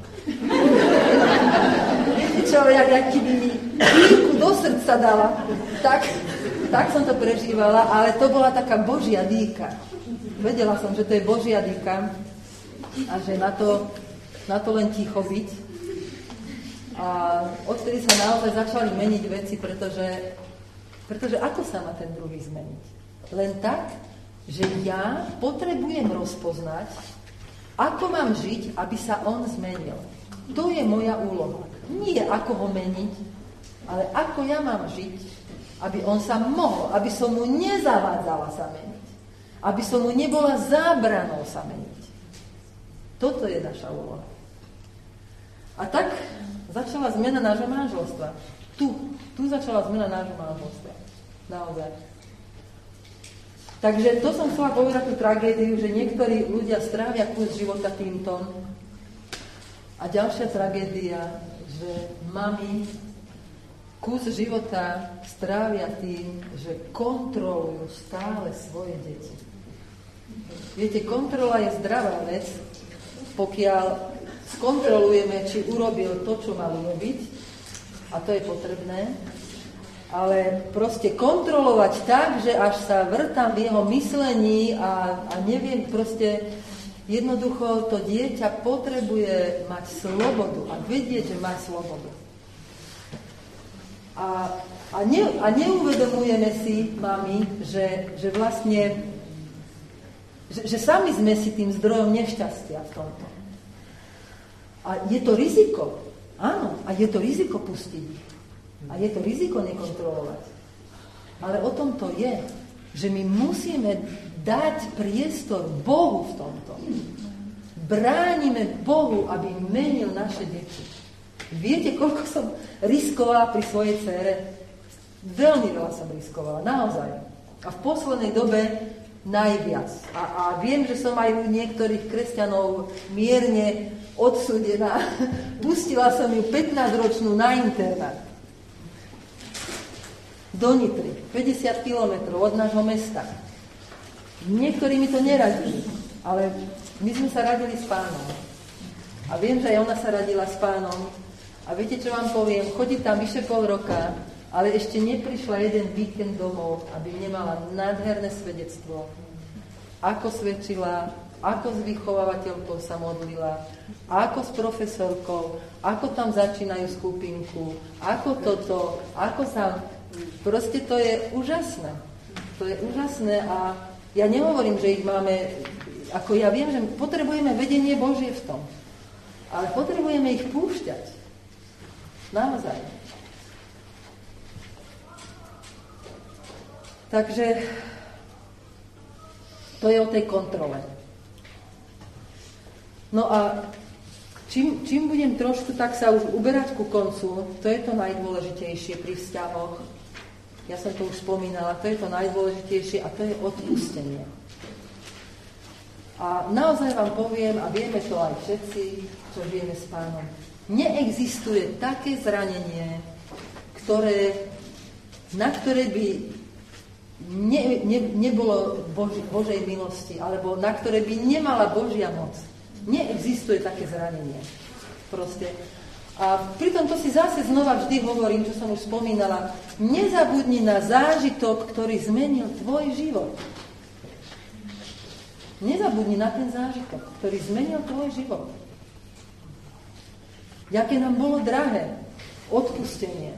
Viete čo, jak by mi chvíľku do srdca dala, tak som to prežívala, ale to bola taká Božia dýka. Vedela som, že to je Božia dýka a že na to len ticho byť. A odtedy sa naozaj začali meniť veci, pretože ako sa má ten druhý zmeniť? Len tak, že ja potrebujem rozpoznať, ako mám žiť, aby sa on zmenil. To je moja úloha. Nie ako ho meniť, ale ako ja mám žiť, aby on sa mohol, aby som mu nezavádzala sa meniť. Aby som mu nebola zábranou sa meniť. Toto je naša úloha. A tak začala zmena nášho manželstva. Tu začala zmena nášho manželstva. Naozaj. Takže to som chcela povedať tú tragédiu, že niektorí ľudia strávia kus života týmto. A ďalšia tragédia, že mami kus života strávia tým, že kontrolujú stále svoje deti. Viete, kontrola je zdravá vec, pokiaľ skontrolujeme, či urobil to, čo mal urobiť, a to je potrebné, ale proste kontrolovať tak, že až sa vrtám v jeho myslení a neviem, proste jednoducho to dieťa potrebuje mať slobodu a vedieť, že má slobodu. A neuvedomujeme si, mami, že vlastne, že sami sme si tým zdrojom nešťastia v tomto. A je to riziko, áno, a je to riziko pustiť. A je to riziko nekontrolovať. Ale o tom to je, že my musíme dať priestor Bohu v tomto. Bránime Bohu, aby menil naše deti. Viete, koľko som riskovala pri svojej dcére? Veľmi veľa som riskovala, naozaj. A v poslednej dobe najviac. A viem, že som aj u niektorých kresťanov mierne odsúdená. Pustila som ju 15-ročnú na internát. Do Nitry, 50 kilometrov od nášho mesta. Niektorí mi to neradili, ale my sme sa radili s Pánom. A viem, že aj ona sa radila s Pánom. A viete, čo vám poviem? Chodí tam vyše pol roka, ale ešte neprišla jeden víkend domov, aby nemala nádherné svedectvo. Ako svedčila, ako s vychovávateľkou sa modlila, ako s profesorkou, ako tam začínajú skupinku, ako toto, ako sa... Proste to je úžasné. To je úžasné a ja nehovorím, že ich máme... Ako ja viem, že potrebujeme vedenie Božie v tom. Ale potrebujeme ich púšťať. Naozaj. Takže to je o tej kontrole. No a čím budem trošku tak sa už uberať ku koncu, to je to najdôležitejšie pri vzťahoch. Ja som to už spomínala, to je to najdôležitejšie a to je odpustenie. A naozaj vám poviem, a vieme to aj všetci, čo žijeme s Pánom, neexistuje také zranenie, na ktoré by nebolo Božej milosti, alebo na ktoré by nemala Božia moc. Neexistuje také zranenie. Proste. A pritom to si zase znova vždy hovorím, čo som už spomínala, nezabudni na zážitok, ktorý zmenil tvoj život. Nezabudni na ten zážitok, ktorý zmenil tvoj život. Jaké nám bolo drahé odpustenie.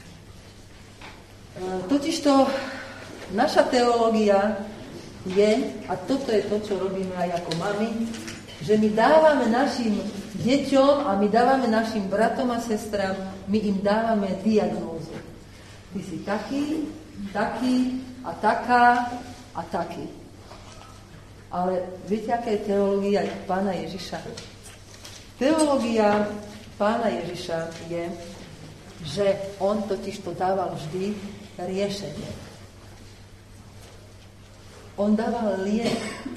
Totižto naša teológia je, a toto je to, čo robíme aj ako mami, že my dávame našim deťom a my dávame našim bratom a sestram, my im dávame diagnózu. Ty si taký, taký a taká a taký. Ale viete, aká je teológia Pána Ježiša? Teológia Pána Ježiša je, že on totiž to dával vždy riešenie. On dával liek.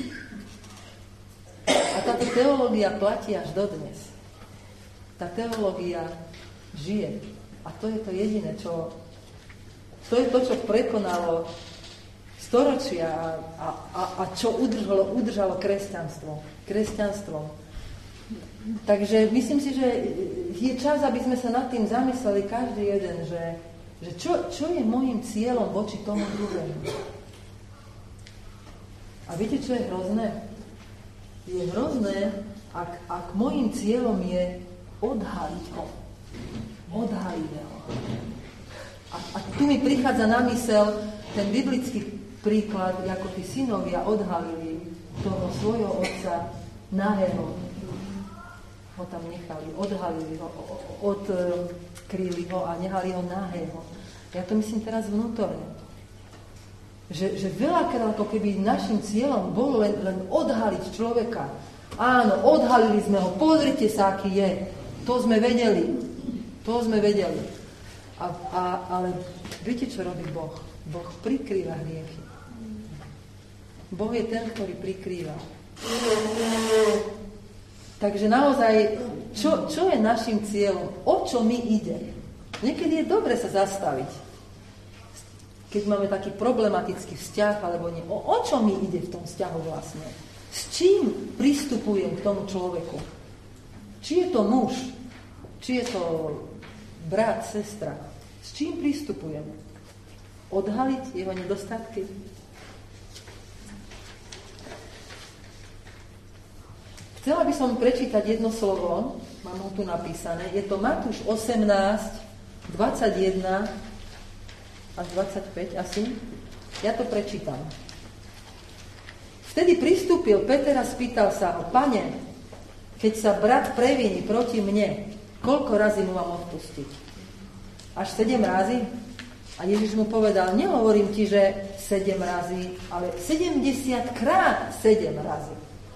A táto teológia platí až dodnes. Tá teológia žije. A to je to jediné, to je to, čo prekonalo storočia a čo udržalo kresťanstvo. Takže myslím si, že je čas, aby sme sa nad tým zamysleli každý jeden, že čo je môjim cieľom voči tomu druhému. A viete, čo je hrozné? Je hrozné, ak môjim cieľom je odhaliť ho. Odhalíme ho. A tu mi prichádza na mysel ten biblický príklad, ako tí synovia odhalili toho svojho otca nahého. Ho tam nechali, odhalili ho, odkryli ho a nechali ho nahého. Ja to myslím teraz vnútorne. Že veľakrát, ako keby našim cieľom bolo len odhaliť človeka. Áno, odhalili sme ho, pozrite sa, aký je. To sme vedeli. Ale viete, čo robí Boh? Boh prikrýva hriechy. Boh je ten, ktorý prikrýva. Takže naozaj, čo je našim cieľom? O čo mi ide? Niekedy je dobre sa zastaviť. Keď máme taký problematický vzťah, alebo nie. O čo mi ide v tom vzťahu vlastne? S čím pristupujem k tomu človeku? Či je to muž? Či je to brat, sestra? S čím pristupujem? Odhaliť jeho nedostatky? Chcela by som prečítať jedno slovo, mám ho tu napísané, je to Matúš 18, 21 až 25 asi. Ja to prečítam. Vtedy pristúpil Peter a spýtal sa ho: Pane, keď sa brat previní proti mne, koľko razy mu mám odpustiť? Až 7 razy? A Ježiš mu povedal: nehovorím ti, že 7 razy, ale 70 krát 7 razy.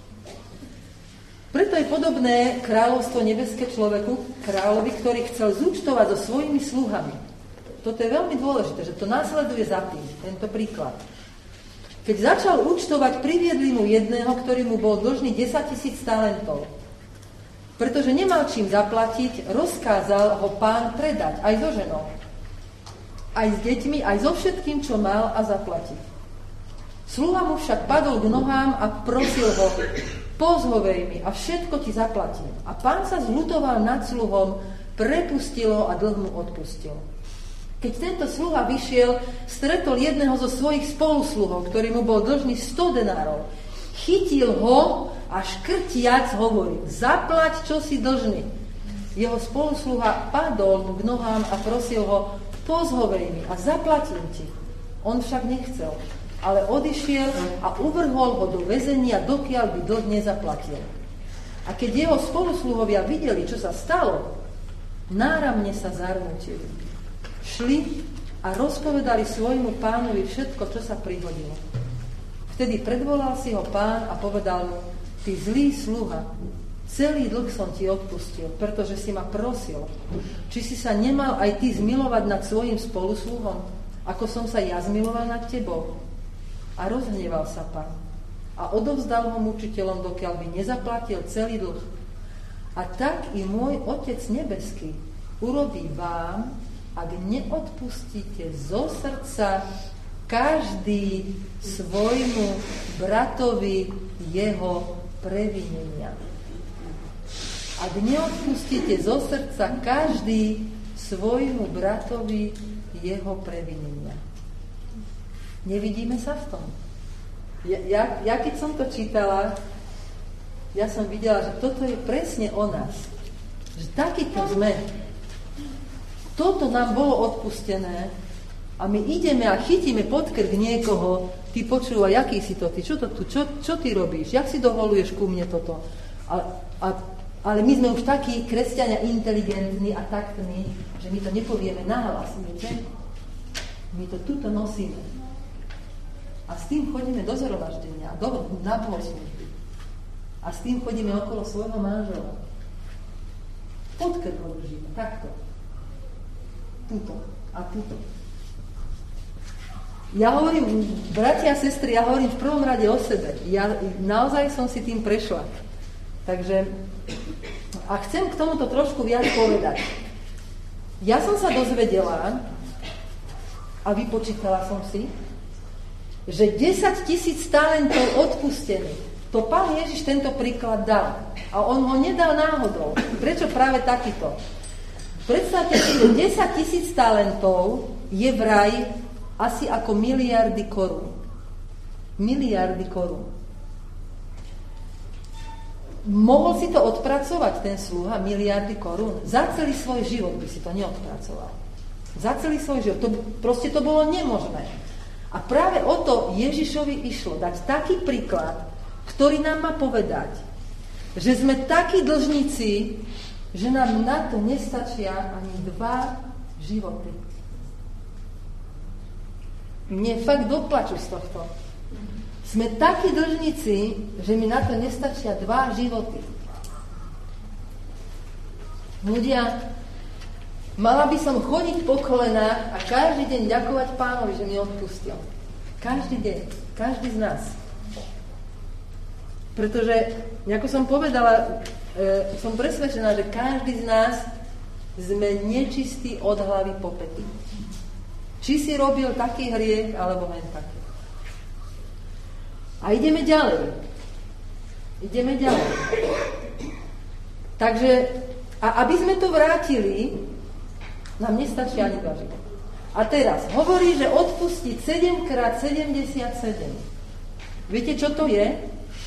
Preto je podobné kráľovstvo nebeské človeku, kráľovi, ktorý chcel zúčtovať so svojimi sluhami. Toto je veľmi dôležité, že to následuje za tým, tento príklad. Keď začal účtovať, priviedli mu jedného, ktorý mu bol dlžný 10 000 talentov. Pretože nemal čím zaplatiť, rozkázal ho pán predať aj so ženou, aj s deťmi, aj so všetkým, čo mal, a zaplatiť. Sluha mu však padol k nohám a prosil ho: pozhovej mi a všetko ti zaplatím. A pán sa zľutoval nad sluhom, prepustil ho a dlh mu odpustil. Keď tento sluha vyšiel, stretol jedného zo svojich spolusluhov, ktorý mu bol dlžný 100 denárov. Chytil ho a škrtiac hovorí: zaplať, čo si dlžný. Jeho spolusluha padol mu k nohám a prosil ho: pozhovej mi a zaplatím ti. On však nechcel, ale odišiel a uvrhol ho do väzenia, dokiaľ by dlh nezaplatil. A keď jeho spolusluhovia videli, čo sa stalo, náramne sa zarmútili. Šli a rozpovedali svojmu pánovi všetko, čo sa prihodilo. Vtedy predvolal si ho pán a povedal mu: ty zlý sluha, celý dlh som ti odpustil, pretože si ma prosil. Či si sa nemal aj ty zmilovať nad svojim spolusluhom, ako som sa ja zmiloval nad tebou? A rozhneval sa pán a odovzdal ho mučiteľom, dokiaľ by nezaplatil celý dlh. A tak i môj Otec nebeský urobí vám, ak neodpustíte zo srdca každý svojmu bratovi jeho previnenia. Ak neodpustíte zo srdca každý svojmu bratovi jeho previnenia. Nevidíme sa v tom. Ja keď som to čítala, ja som videla, že toto je presne o nás. Že takýto sme. Toto nám bolo odpustené a my ideme a chytíme pod krk niekoho: ty počúvaj, jaký si to ty, čo to tu, čo ty robíš, jak si dovoluješ ku mne toto. Ale my sme už takí kresťania inteligentní a taktní, že my to nepovieme nahlas, viete? My to tuto nosíme. A s tým chodíme do zhromaždenia, na bohoslužby. A s tým chodíme okolo svojho manžela. Pod krk ho držíme, takto. Tuto a tuto. Ja hovorím, bratia a sestry, ja hovorím v prvom rade o sebe. Ja naozaj som si tým prešla. Takže, a chcem k tomuto trošku viac povedať. Ja som sa dozvedela a vypočítala som si, že 10 000 talentov odpustených. To pán Ježiš tento príklad dal. A on ho nedal náhodou. Prečo práve takýto? Predstavte si, že 10 000 talentov je vraj asi ako miliardy korún. Miliardy korún. Mohol si to odpracovať ten sluha, miliardy korún? Za celý svoj život by si to neodpracoval. Za celý svoj život. Proste to bolo nemožné. A práve o to Ježišovi išlo. Dať taký príklad, ktorý nám má povedať, že sme takí dlžníci, že nám na to nestačia ani 2 životy. Mne fakt doplaču z tohto. Sme takí dlžníci, že mi na to nestačia 2 životy. Ľudia, mala by som chodiť po kolenách a každý deň ďakovať pánovi, že mi odpustil. Každý deň, každý z nás. Pretože, ako som povedala, som presvedčená, že každý z nás sme nečistí od hlavy po pety. Či si robil taký hriech, alebo len taký. A ideme ďalej. Takže, a aby sme to vrátili, nám nestačí ani 2 životy. A teraz, hovorí, že odpustiť 7x77. Viete, čo to je?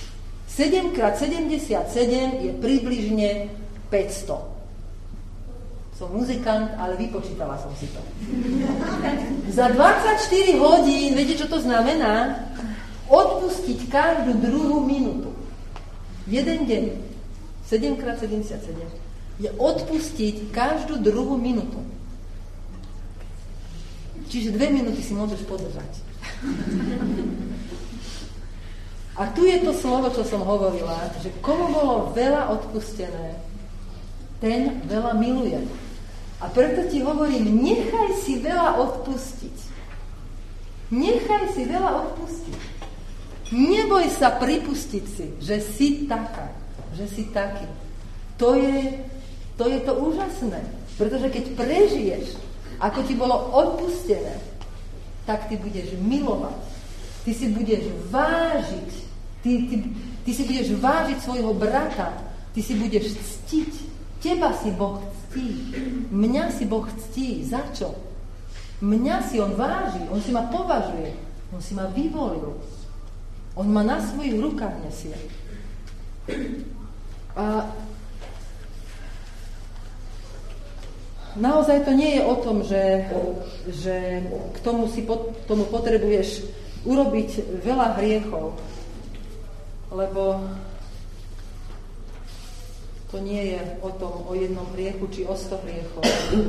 7x77 je približne 500. Som muzikant, ale vypočítala som si to. Za 24 hodín, viete, čo to znamená? Odpustiť každú druhú minútu. Jeden deň, 7x77, je odpustiť každú druhú minútu. Čiže 2 minúty si môžeš podržať. A tu je to slovo, čo som hovorila, že komu bolo veľa odpustené, ten veľa miluje. A preto ti hovorím, nechaj si veľa odpustiť. Nechaj si veľa odpustiť. Neboj sa pripustiť si, že si taká, že si taký. To je to úžasné. Pretože keď prežiješ, ako ti bolo odpustené, tak ty budeš milovať. Ty si budeš vážiť. Ty si budeš vážiť svojho brata. Ty si budeš ctiť. Teba si Boh ctí. Mňa si Boh ctí. Za čo? Mňa si on váži. On si ma považuje. On si ma vyvolil. On ma na svojich rukách nesie. A naozaj to nie je o tom, že k tomu potrebuješ urobiť veľa hriechov, lebo to nie je o tom, o jednom hriechu, či o 100 hriechov.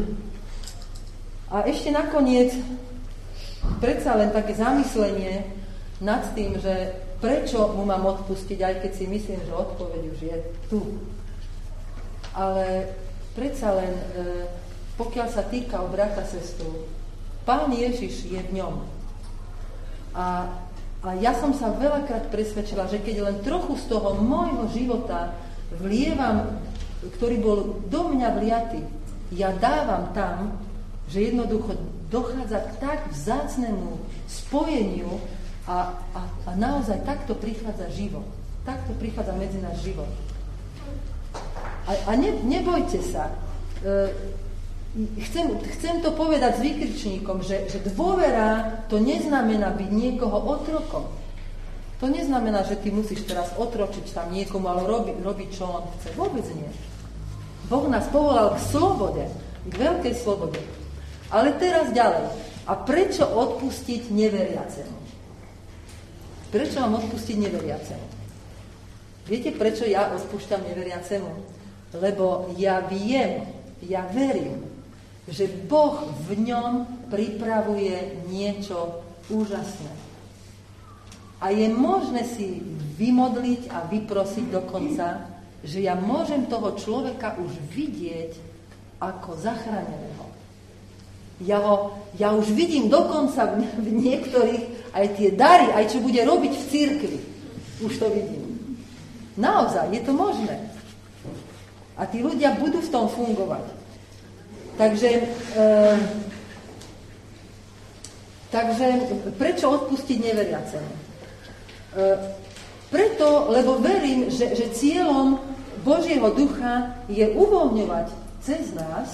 A ešte nakoniec predsa len také zamyslenie nad tým, že prečo mu mám odpustiť, aj keď si myslím, že odpoveď už je tu. Ale predsa len, pokiaľ sa týka o brata, sestru, Pán Ježiš je v ňom. A ja som sa veľakrát presvedčila, že keď len trochu z toho môjho života vlievam, ktorý bol do mňa vliatý, ja dávam tam, že jednoducho dochádza k tak vzácnemu spojeniu a naozaj takto prichádza život. Takto prichádza medzi náš život. A nebojte sa. Chcem to povedať s výkričníkom, že dôvera to neznamená byť niekoho otrokom. To neznamená, že ty musíš teraz otročiť tam niekomu, ale robiť, čo on chce. Vôbec nie. Boh nás povolal k slobode, k veľkej slobode. Ale teraz ďalej. A prečo odpustiť neveriacemu? Prečo mám odpustiť neveriacemu? Viete, prečo ja odpúšťam neveriacemu? Lebo ja viem, ja verím, že Boh v ňom pripravuje niečo úžasné. A je možné si vymodliť a vyprosiť dokonca, že ja môžem toho človeka už vidieť ako zachráneného. Ja už vidím dokonca v niektorých aj tie dary, aj čo bude robiť v cirkvi. Už to vidím. Naozaj, je to možné. A tí ľudia budú v tom fungovať. Takže prečo odpustiť neveriacemu? Preto, lebo verím, že cieľom Božieho ducha je uvoľňovať cez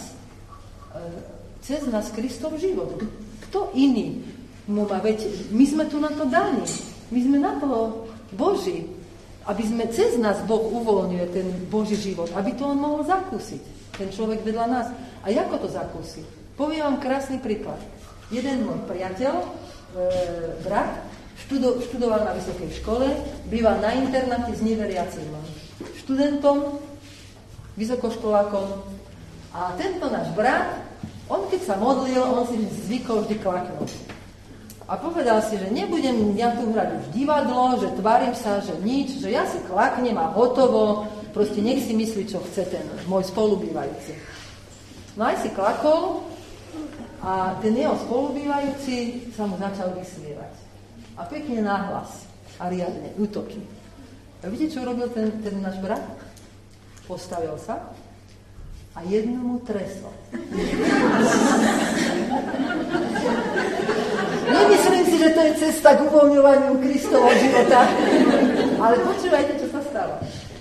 nás Kristov život. Kto iný mu má? Veď my sme tu na to daní. My sme na to Boží. Aby sme cez nás Boh uvoľňuje ten Boží život. Aby to on mohol zakúsiť. Ten človek vedľa nás. A ako to zakúsi? Poviem vám krásny príklad. Jeden môj priateľ, brat, študoval na vysokej škole, býval na internáte s neveriacím študentom, vysokoškolákom. A tento náš brat, on keď sa modlil, on si zvykol vždy klaknúť. A povedal si, že nebudem ja tu hrať už divadlo, že tvárim sa, že nič, že ja si klaknem a hotovo, proste nech si myslí, čo chce ten môj spolubývajúci. No aj si klakol a ten jeho spolubývajúci sa mu začal vysmievať. A pekne nahlas a riadne, útočný. A viete, čo urobil ten náš brat? Postavil sa a jednomu tresol. Nemyslím si, že to je cesta k uvoľňovaniu Kristovho života, ale počúvajte, čo sa stalo.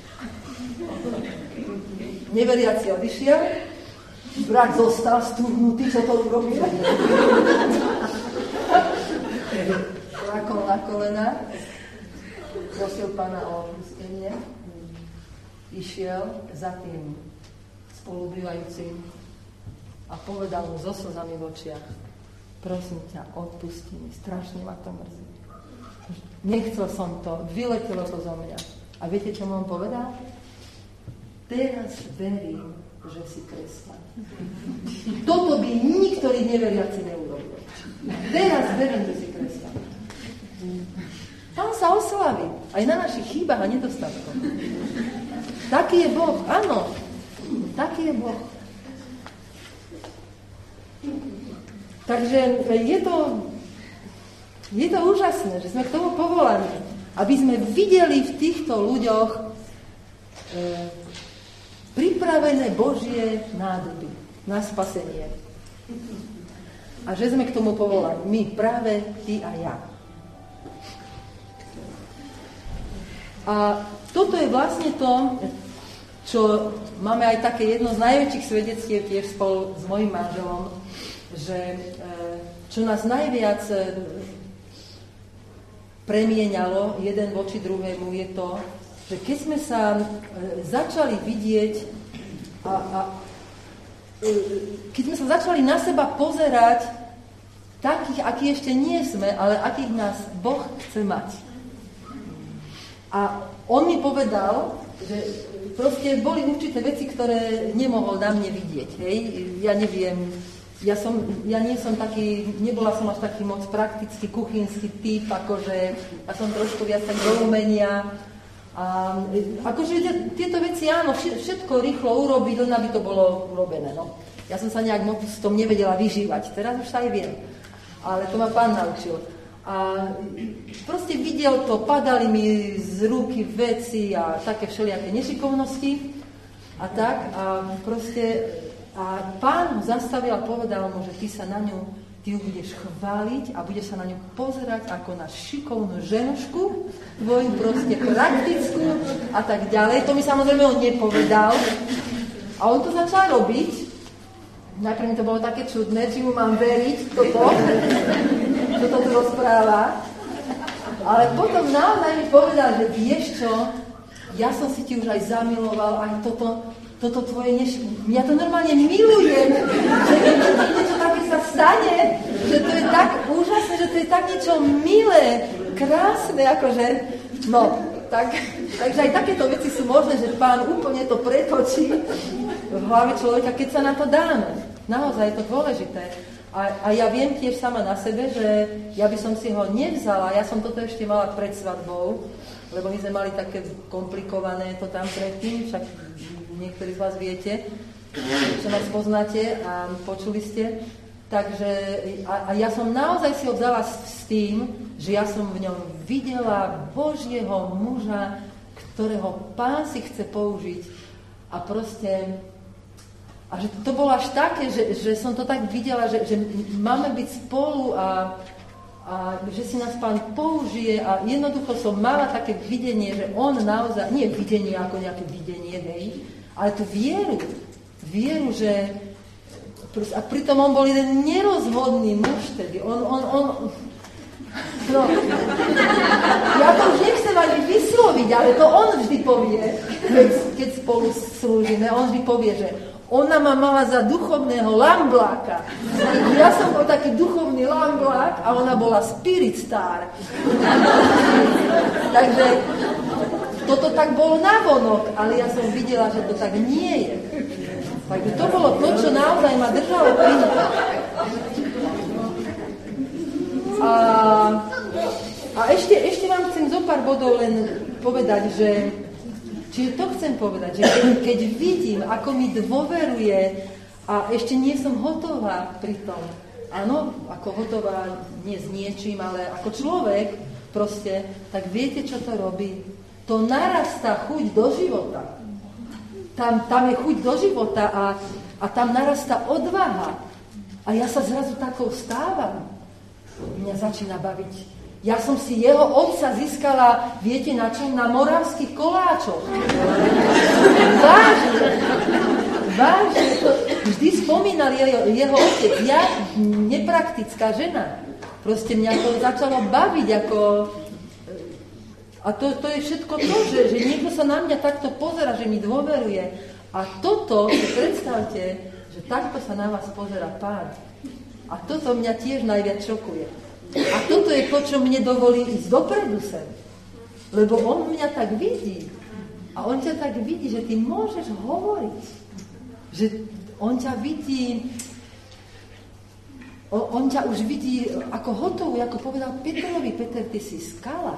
Neveriaci odišiel, brat zostal stúhnutý, čo to urobil. Lákol na kolena, prosil Pána o odpustenie, išiel za tým spolubývajúcim a povedal mu so slzami v očiach: prosím ťa, odpusti mi, strašne ma to mrzí. Nechcel som to, vyletelo to zo mňa. A viete, čo mu on povedal? Teraz verím, že si kresťan. Toto by niktorý neveriaci neurobil. Teraz verím, že si kresťan. Pán sa oslaví aj na našich chýbach a nedostatkoch. Taký je Boh, áno. Taký je Boh. Takže je to úžasné, že sme k tomu povolaní, aby sme videli v týchto ľuďoch pripravené Božie nádoby na spasenie. A že sme k tomu povolaní. My, práve ty a ja. A toto je vlastne to, čo máme aj také jedno z najväčších svedectiev tiež spolu s mojím manželom, že čo nás najviac premieňalo jeden voči druhému je to, že keď sme sa začali vidieť keď sme sa začali na seba pozerať takých, akí ešte nie sme, ale akých nás Boh chce mať. A on mi povedal, že proste boli určité veci, ktoré nemohol na mne vidieť. Hej? Ja neviem, ja nie som taký, nebola som až taký moc praktický, kuchynský typ, akože ja som trošku viac tak do umenia. A akože tieto veci, áno, všetko rýchlo urobiť, len aby to bolo urobené. No. Ja som sa nejak moc s tom nevedela vyžívať, teraz už sa aj viem. Ale to ma Pán naučil. A proste videl to, padali mi z ruky veci a také všelijaké nešikovnosti a tak. A proste a Pán ho zastavil a povedal mu, že ty ju budeš chváliť a budeš sa na ňu pozerať ako na šikovnú ženušku, tvoju proste praktickú a tak ďalej. To mi samozrejme on nepovedal. A on to začal robiť. Najprv mi to bolo také čudné, či mu mám veriť toto, čo to tu rozpráva. Ale potom naozaj mi povedal, že vieš čo, ja som si ti už aj zamiloval, aj toto tvoje ja to normálne milujem, že niečo také sa stane, že to je tak úžasné, že to je tak niečo milé, krásne, akože, no, takže aj takéto veci sú možné, že Pán úplne to pretočí v hlave človeka, keď sa na to dáme. Naozaj je to dôležité. A ja viem tiež sama na sebe, že ja by som si ho nevzala, ja som toto ešte mala pred svadbou, lebo my sme mali také komplikované to tam predtým, však niektorí z vás viete, čo nás poznáte a počuli ste. Takže a ja som naozaj si ho vzala s tým, že ja som v ňom videla Božieho muža, ktorého Pán si chce použiť. A proste, a že to bolo až také, že som to tak videla, že máme byť spolu a že si nás Pán použije a jednoducho som mala také videnie, že on naozaj, nie videnie ako nejaké videnie, hej, ale tú vieru, že a pritom on bol jeden nerozhodný muž tedy. No, ja to už nechcem ani vysloviť, ale to on vždy povie, keď spolu slúžime, on vždy povie, že ona ma mala za duchovného lambláka. Ja som bol taký duchovný lamblák a ona bola spirit star. Takže toto tak bolo navonok, ale ja som videla, že to tak nie je. Takže to bolo to, čo naozaj ma držalo pri ňom. A ešte vám chcem zo pár bodov len povedať, že čiže to chcem povedať, že keď vidím, ako mi dôveruje a ešte nie som hotová pri tom, áno, ako hotová nie s niečím, ale ako človek proste, tak viete, čo to robí? to narastá chuť do života. Tam je chuť do života a tam narastá odvaha. A ja sa zrazu takou stávam. Mňa začína baviť. Ja som si jeho otca získala, viete na čom? Na moravských koláčoch. Vážne. To vždy spomínal jeho otec. Ja, nepraktická žena. Proste mňa to začalo baviť ako... A to je všetko to, že niekto sa na mňa takto pozerá, že mi dôveruje. A toto, si predstavte, že takto sa na vás pozerá Pán. A toto mňa tiež najviac šokuje. A toto je to, čo mne dovolí ísť dopredu sem. Lebo on mňa tak vidí. A on ťa tak vidí, že ty môžeš hovoriť. Že on ťa vidí... On ťa už vidí ako hotovú, ako povedal Petrovi. Peter, ty si skala.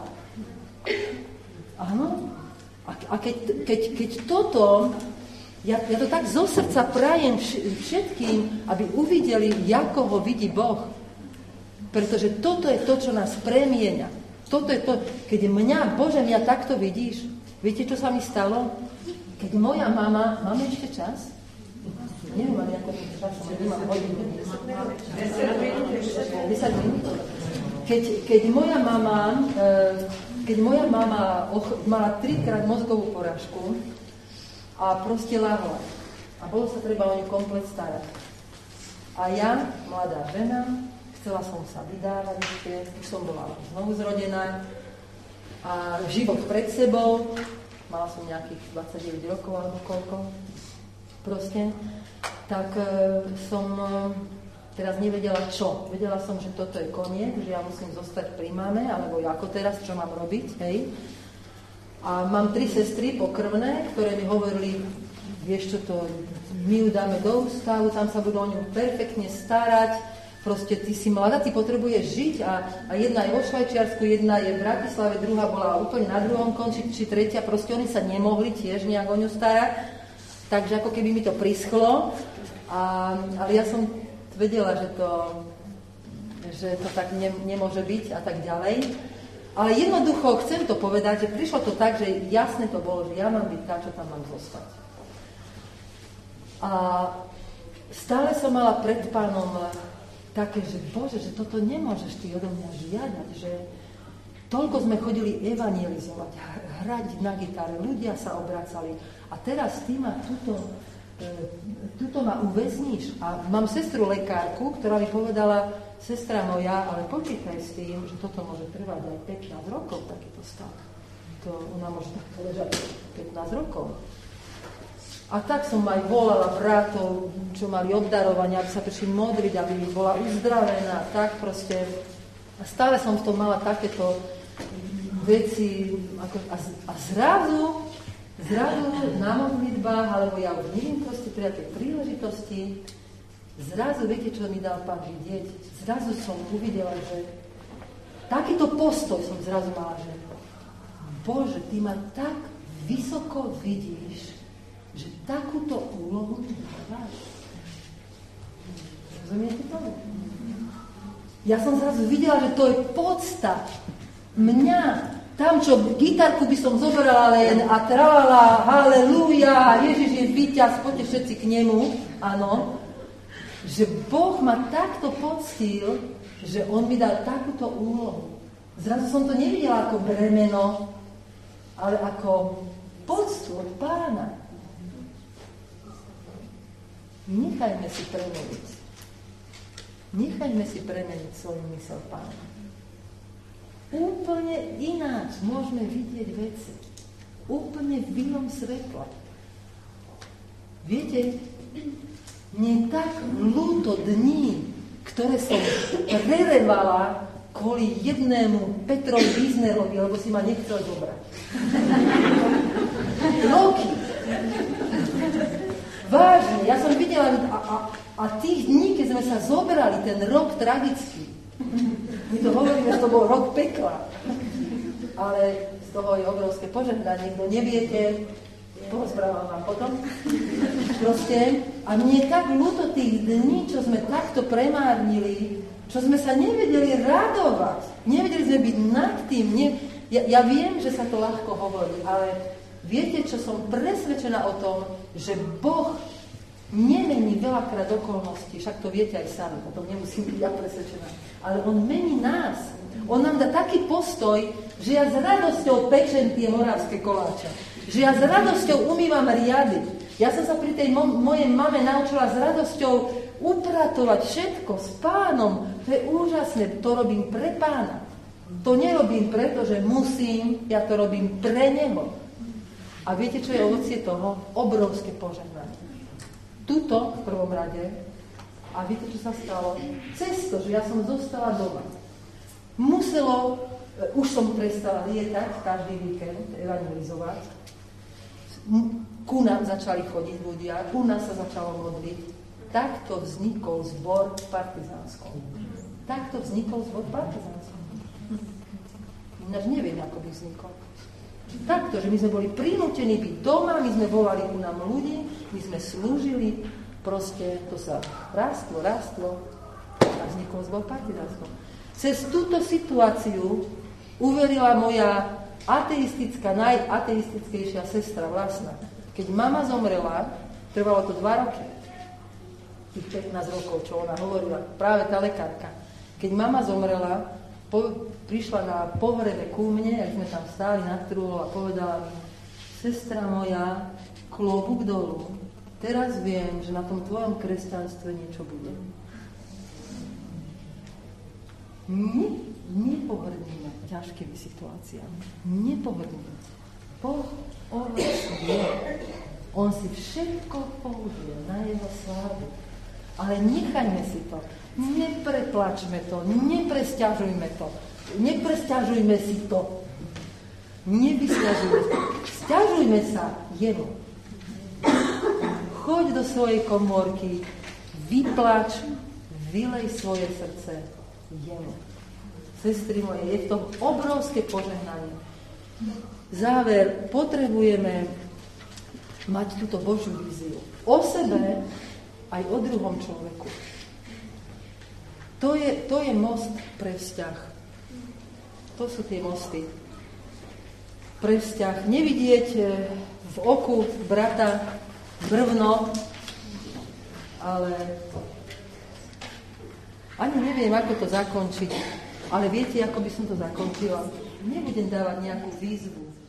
Áno. A keď toto... Ja to tak zo srdca prajem všetkým, aby uvideli, ako ho vidí Boh. Pretože toto je to, čo nás premieňa. Toto je to, keď Bože, mňa takto vidíš. Viete, čo sa mi stalo? Keď moja mama... Máme ešte čas? Neviem, ale ako čas, že nemám hodinu. 10 minút. Keď moja mama mala 3-krát mozgovú porážku a proste láhla. A bolo sa treba o ňu komplet starať. A ja, mladá žena, chcela som sa vydávať ešte, už som bola znovu zrodená a život pred sebou, mala som nejakých 29 rokov alebo koľko, proste, tak som teraz nevedela čo. Vedela som, že toto je koniec, že ja musím zostať pri mame, alebo ako teraz, čo mám robiť, hej. A mám 3 sestry pokrvné, ktoré mi hovorili, vieš čo to, my ju dáme do ústavu, tam sa budú o ňu perfektne starať, proste ty si mladá, ty potrebuješ žiť a jedna je vo Švajčiarsku, jedna je v Bratislave, druhá bola úplne na druhom konci, či tretia, proste oni sa nemohli tiež nejak o ňu starať, takže ako keby mi to prischlo, ale ja som vedela, že to tak nemôže byť a tak ďalej. Ale jednoducho chcem to povedať, že prišlo to tak, že jasne to bolo, že ja mám byť tá, čo tam mám zostať. A stále som mala pred Pánom také, že Bože, že toto nemôžeš ty odo mňa žiadať, že toľko sme chodili evangelizovať, hrať na gitare, ľudia sa obracali a teraz ty ma tuto ma uväzníš. A mám sestru lekárku, ktorá mi povedala, sestra moja, ale počítaj s tým, že toto môže trvať aj 15 rokov, takýto stav. Ona môže takto ležať 15 rokov. A tak som aj volala bratov, čo mali obdarovania, aby sa prišli modliť, aby bola uzdravená, tak proste. A stále som v tom mala takéto veci, a zrazu na modlitbách, alebo ja už neviem proste pri akej príležitosti, zrazu, viete, čo mi dal Pán vidieť? Zrazu som uvidela, že takýto postoj som zrazu mala, že Bože, ty ma tak vysoko vidíš, že takúto úlohu ty dávaš. Rozumiete to? Ja som zrazu videla, že to je podsta mňa. Tam, čo gitarku by som zoberala len a tralala, halelúja, Ježiš je víťaz, poďte všetci k nemu, áno. Že Boh ma takto poctil, že on mi dal takúto úlohu. Zrazu som to nevidela ako bremeno, ale ako poctu od Pána. Nechajme si premeniť svoju mysel Pána. Úplne ináč môžeme vidieť veci. Úplne v inom svetle. Viete, mne tak ľúto dní, ktoré som prerevala kvôli jednému Petrovi Wiesnerovi, lebo si ma nechcel zobrať. Roky. Vážne, ja som videla a tých dní, keď sme sa zobrali, ten rok tragický, my to hovoríme, že to bol rok pekla, ale z toho je obrovské požehnanie, kto neviete, porozprávam vám potom. Proste, a mne tak ľúto tých dní, čo sme takto premárnili, čo sme sa nevedeli radovať, nevedeli sme byť nad tým, Ja viem, že sa to ľahko hovorí, ale viete, čo som presvedčená o tom, že Boh nemení veľakrát okolností, však to viete aj sami, o tom nemusím byť ja presvedčená, ale on mení nás. On nám dá taký postoj, že ja s radosťou pečem tie moravské koláče, že ja s radosťou umývam riady. Ja som sa pri tej mojej mame naučila s radosťou upratovať všetko s Pánom. To je úžasné, to robím pre Pána. To nerobím preto, že musím, ja to robím pre Neho. A viete, čo je ovocie toho? Obrovské požehnanie. Tuto v prvom rade, a viete, čo sa stalo? Cez to, že ja som zostala doma. Už som prestala lietať každý víkend, evangelizovať. Ku nám začali chodiť ľudia, u nás sa začalo modliť. Takto vznikol zbor partizánskom. Ináč neviem, ako by vznikol. Takto, že my sme boli prinútení byť doma, my sme volali ku nám ľudí, my sme slúžili, proste to sa rastlo a vznikol zbor partizánskom. Cez túto situáciu uverila moja ateistická, najateistickejšia sestra vlastná. Keď mama zomrela, trvalo to 2 roky, tých 15 rokov, čo ona hovorila, práve tá lekárka. Keď mama zomrela, prišla na pohrebe ku mne, jak sme tam stáli na trúhol a povedala mi: sestra moja, klobúk dolu, teraz viem, že na tom tvojom kresťanstve niečo bude. My nepohrdníme ťažkými situáciami. Nepohrdníme. Boh o vás vie. On si všetko použije na jeho slávu. Ale nechajme si to. Nepreplačme to. Nepresťažujme to. Nepresťažujme si to. Nevysťažujme to. Sťažujme sa jemu. Choď do svojej komórky, vyplač, vylej svoje srdce jemu. Sestry moje, je to obrovské požehnanie. Záver, potrebujeme mať túto Božiu víziu o sebe aj o druhom človeku. To je most pre vzťah. To sú tie mosty pre vzťah. Nevidieť v oku brata brvno, ale ani neviem, ako to zakončiť. Ale viete, ako by som to zakončila? Nebudem dávať nejakú výzvu.